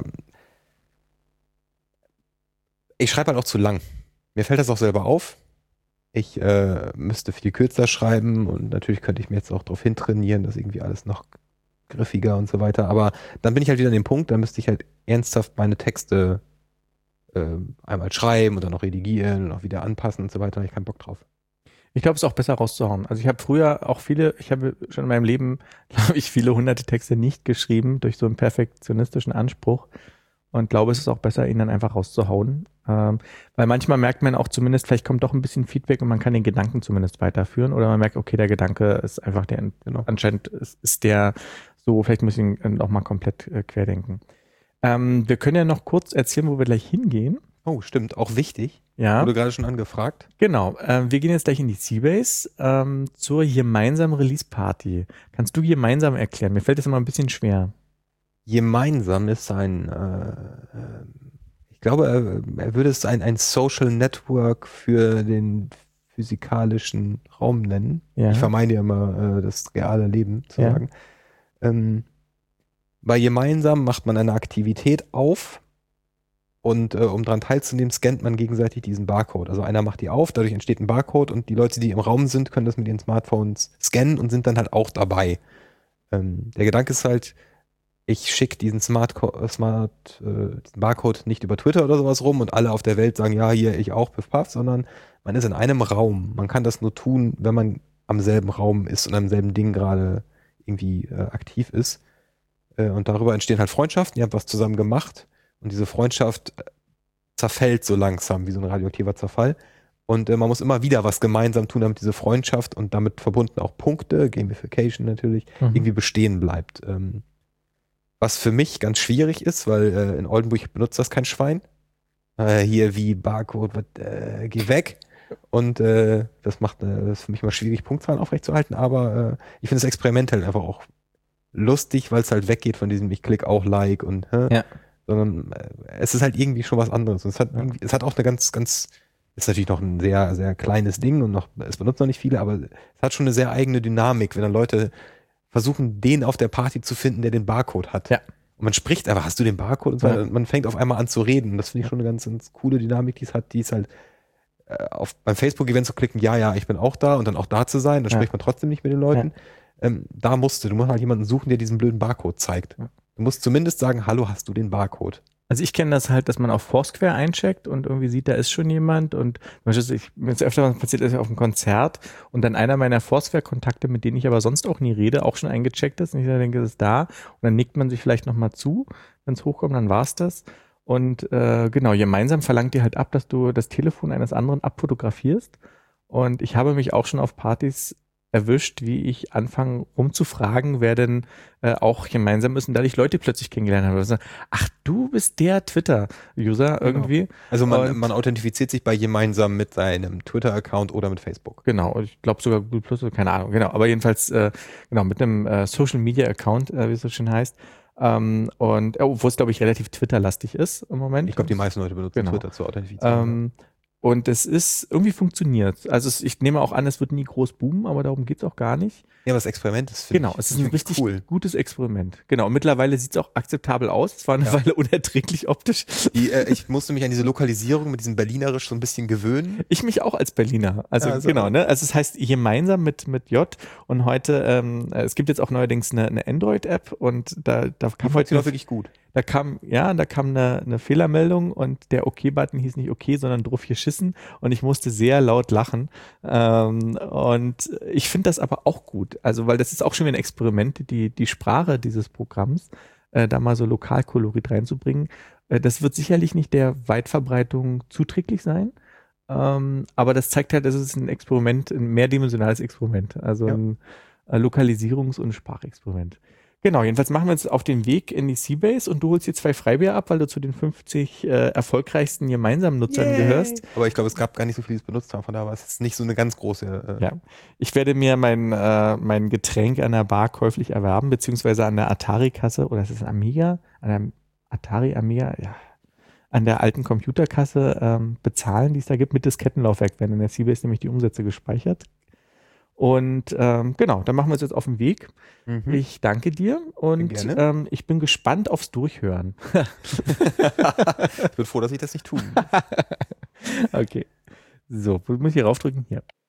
ich schreibe halt auch zu lang. Mir fällt das auch selber auf. Ich äh, müsste viel kürzer schreiben und natürlich könnte ich mir jetzt auch darauf hintrainieren, dass irgendwie alles noch griffiger und so weiter. Aber dann bin ich halt wieder an dem Punkt, da müsste ich halt ernsthaft meine Texte äh, einmal schreiben und dann noch redigieren und auch wieder anpassen und so weiter. Da habe ich keinen Bock drauf. Ich glaube, es ist auch besser rauszuhauen. Also ich habe früher auch viele, ich habe schon in meinem Leben, glaube ich, viele hunderte Texte nicht geschrieben durch so einen perfektionistischen Anspruch und glaube, es ist auch besser, ihn dann einfach rauszuhauen. Ähm, weil manchmal merkt man auch zumindest, vielleicht kommt doch ein bisschen Feedback und man kann den Gedanken zumindest weiterführen oder man merkt, okay, der Gedanke ist einfach der, genau. Anscheinend ist, ist der so, vielleicht müssen wir ihn noch mal komplett äh, querdenken. Ähm, wir können ja noch kurz erzählen, wo wir gleich hingehen. Oh, stimmt, auch wichtig. Ja. Wurde gerade schon angefragt. Genau, ähm, wir gehen jetzt gleich in die Seabase ähm, zur gemeinsamen Release-Party. Kannst du gemeinsam erklären? Mir fällt das immer ein bisschen schwer. Gemeinsam ist ein, äh, äh, ich glaube, er, er würde es ein, ein Social Network für den physikalischen Raum nennen. Ja. Ich vermeide ja immer, äh, das reale Leben zu Ja. sagen. Ähm, bei gemeinsam macht man eine Aktivität auf und äh, um daran teilzunehmen, scannt man gegenseitig diesen Barcode. Also einer macht die auf, dadurch entsteht ein Barcode und die Leute, die im Raum sind, können das mit ihren Smartphones scannen und sind dann halt auch dabei. Ähm, der Gedanke ist halt, ich schicke diesen Smart, Smart äh, diesen Barcode nicht über Twitter oder sowas rum und alle auf der Welt sagen, ja, hier, ich auch, piff, paff, sondern man ist in einem Raum. Man kann das nur tun, wenn man am selben Raum ist und am selben Ding gerade irgendwie äh, aktiv ist. Äh, und darüber entstehen halt Freundschaften. Ihr habt was zusammen gemacht und diese Freundschaft zerfällt so langsam, wie so ein radioaktiver Zerfall. Und äh, man muss immer wieder was gemeinsam tun, damit diese Freundschaft und damit verbunden auch Punkte, Gamification natürlich, Mhm. irgendwie bestehen bleibt. Ähm, was für mich ganz schwierig ist, weil äh, in Oldenburg benutzt das kein Schwein. Äh, hier wie Barcode, wat, äh, geh weg. Und äh, das macht äh, das ist für mich mal schwierig, Punktzahlen aufrechtzuerhalten, aber äh, ich finde das Experiment halt einfach auch lustig, weil es halt weggeht von diesem ich klick auch Like und hä? Ja. Sondern äh, es ist halt irgendwie schon was anderes. Und es hat irgendwie, es hat auch eine ganz, ganz, ist natürlich noch ein sehr, sehr kleines Ding und noch, es benutzt noch nicht viele, aber es hat schon eine sehr eigene Dynamik, wenn dann Leute versuchen, den auf der Party zu finden, der den Barcode hat. Ja. Und man spricht einfach, hast du den Barcode? Und so, Ja. und man fängt auf einmal an zu reden. Und das finde ich schon eine ganz, ganz coole Dynamik, die es hat, die ist halt äh, auf, beim Facebook-Event zu klicken, ja, ja, ich bin auch da und dann auch da zu sein, dann Ja. spricht man trotzdem nicht mit den Leuten. Ähm, da musst du, du musst halt jemanden suchen, der diesen blöden Barcode zeigt. Ja. Du musst zumindest sagen, hallo, hast du den Barcode? Also ich kenne das halt, dass man auf Foursquare eincheckt und irgendwie sieht, da ist schon jemand und ich, mir ist öfter was passiert, ist auf einem Konzert und dann einer meiner Foursquare-Kontakte, mit denen ich aber sonst auch nie rede, auch schon eingecheckt ist und ich denke, das ist da und dann nickt man sich vielleicht nochmal zu, wenn es hochkommt, dann war's das. Und äh, genau, gemeinsam verlangt ihr halt ab, dass du das Telefon eines anderen abfotografierst und ich habe mich auch schon auf Partys erwischt, wie ich anfange rumzufragen, wer denn äh, auch gemeinsam ist und dadurch Leute plötzlich kennengelernt habe. Also, ach, du bist der Twitter-User irgendwie. Genau. Also man, Und- man authentifiziert sich bei gemeinsam mit seinem Twitter-Account oder mit Facebook. Genau, und ich glaube sogar Google Plus, keine Ahnung, genau. Aber jedenfalls, äh, genau, mit einem äh, Social-Media-Account, äh, wie es so schön heißt. Ähm, und oh, wo es, glaube ich, relativ Twitter-lastig ist im Moment. Ich glaube, die meisten Leute benutzen Genau. Twitter zur Authentifizierung. Ähm, und es ist, irgendwie funktioniert. Also es, ich nehme auch an, es wird nie groß boomen, aber darum geht's auch gar nicht. Ja, aber das Experiment ist finde Genau, ich, es ist ein finde ich richtig cool. gutes Experiment. Genau, mittlerweile sieht's auch akzeptabel aus. Es war eine Ja. Weile unerträglich optisch. Die, äh, ich musste mich an diese Lokalisierung mit diesem Berlinerisch so ein bisschen gewöhnen. Ich mich auch als Berliner. Also, Ja, also- genau, ne? Also es heißt gemeinsam mit mit J und heute, ähm, es gibt jetzt auch neuerdings eine, eine Android-App und da, da kam Die heute funktioniert wirklich gut. Da kam, ja, da kam eine, eine Fehlermeldung und der OK-Button hieß nicht okay, sondern drauf geschissen und ich musste sehr laut lachen. Ähm, und ich finde das aber auch gut. Also, weil das ist auch schon wieder ein Experiment, die, die Sprache dieses Programms, äh, da mal so Lokalkolorit reinzubringen. Äh, das wird sicherlich nicht der Weitverbreitung zuträglich sein. Ähm, aber das zeigt halt, es ist ein Experiment, ein mehrdimensionales Experiment. Also Ja. ein äh, Lokalisierungs- und Sprachexperiment. Genau, jedenfalls machen wir uns auf den Weg in die Seabase und du holst dir zwei Freibier ab, weil du zu den fünfzig äh, erfolgreichsten gemeinsamen Nutzern Yay. gehörst. Aber ich glaube, es gab gar nicht so viele, die es benutzt haben. Von daher war es jetzt nicht so eine ganz große. Äh, Ja, ich werde mir mein, äh, mein Getränk an der Bar käuflich erwerben, beziehungsweise an der Atari-Kasse, oder ist es Amiga? An der Atari Amiga, ja, an der alten Computerkasse ähm, bezahlen, die es da gibt, mit Diskettenlaufwerk werden in der Seabase nämlich die Umsätze gespeichert. Und ähm, genau, dann machen wir uns jetzt auf den Weg. Mhm. Ich danke dir und Gerne. ähm, ich bin gespannt aufs Durchhören. Ich bin froh, dass ich das nicht tue. Okay. So, wo muss ich hier raufdrücken? Hier.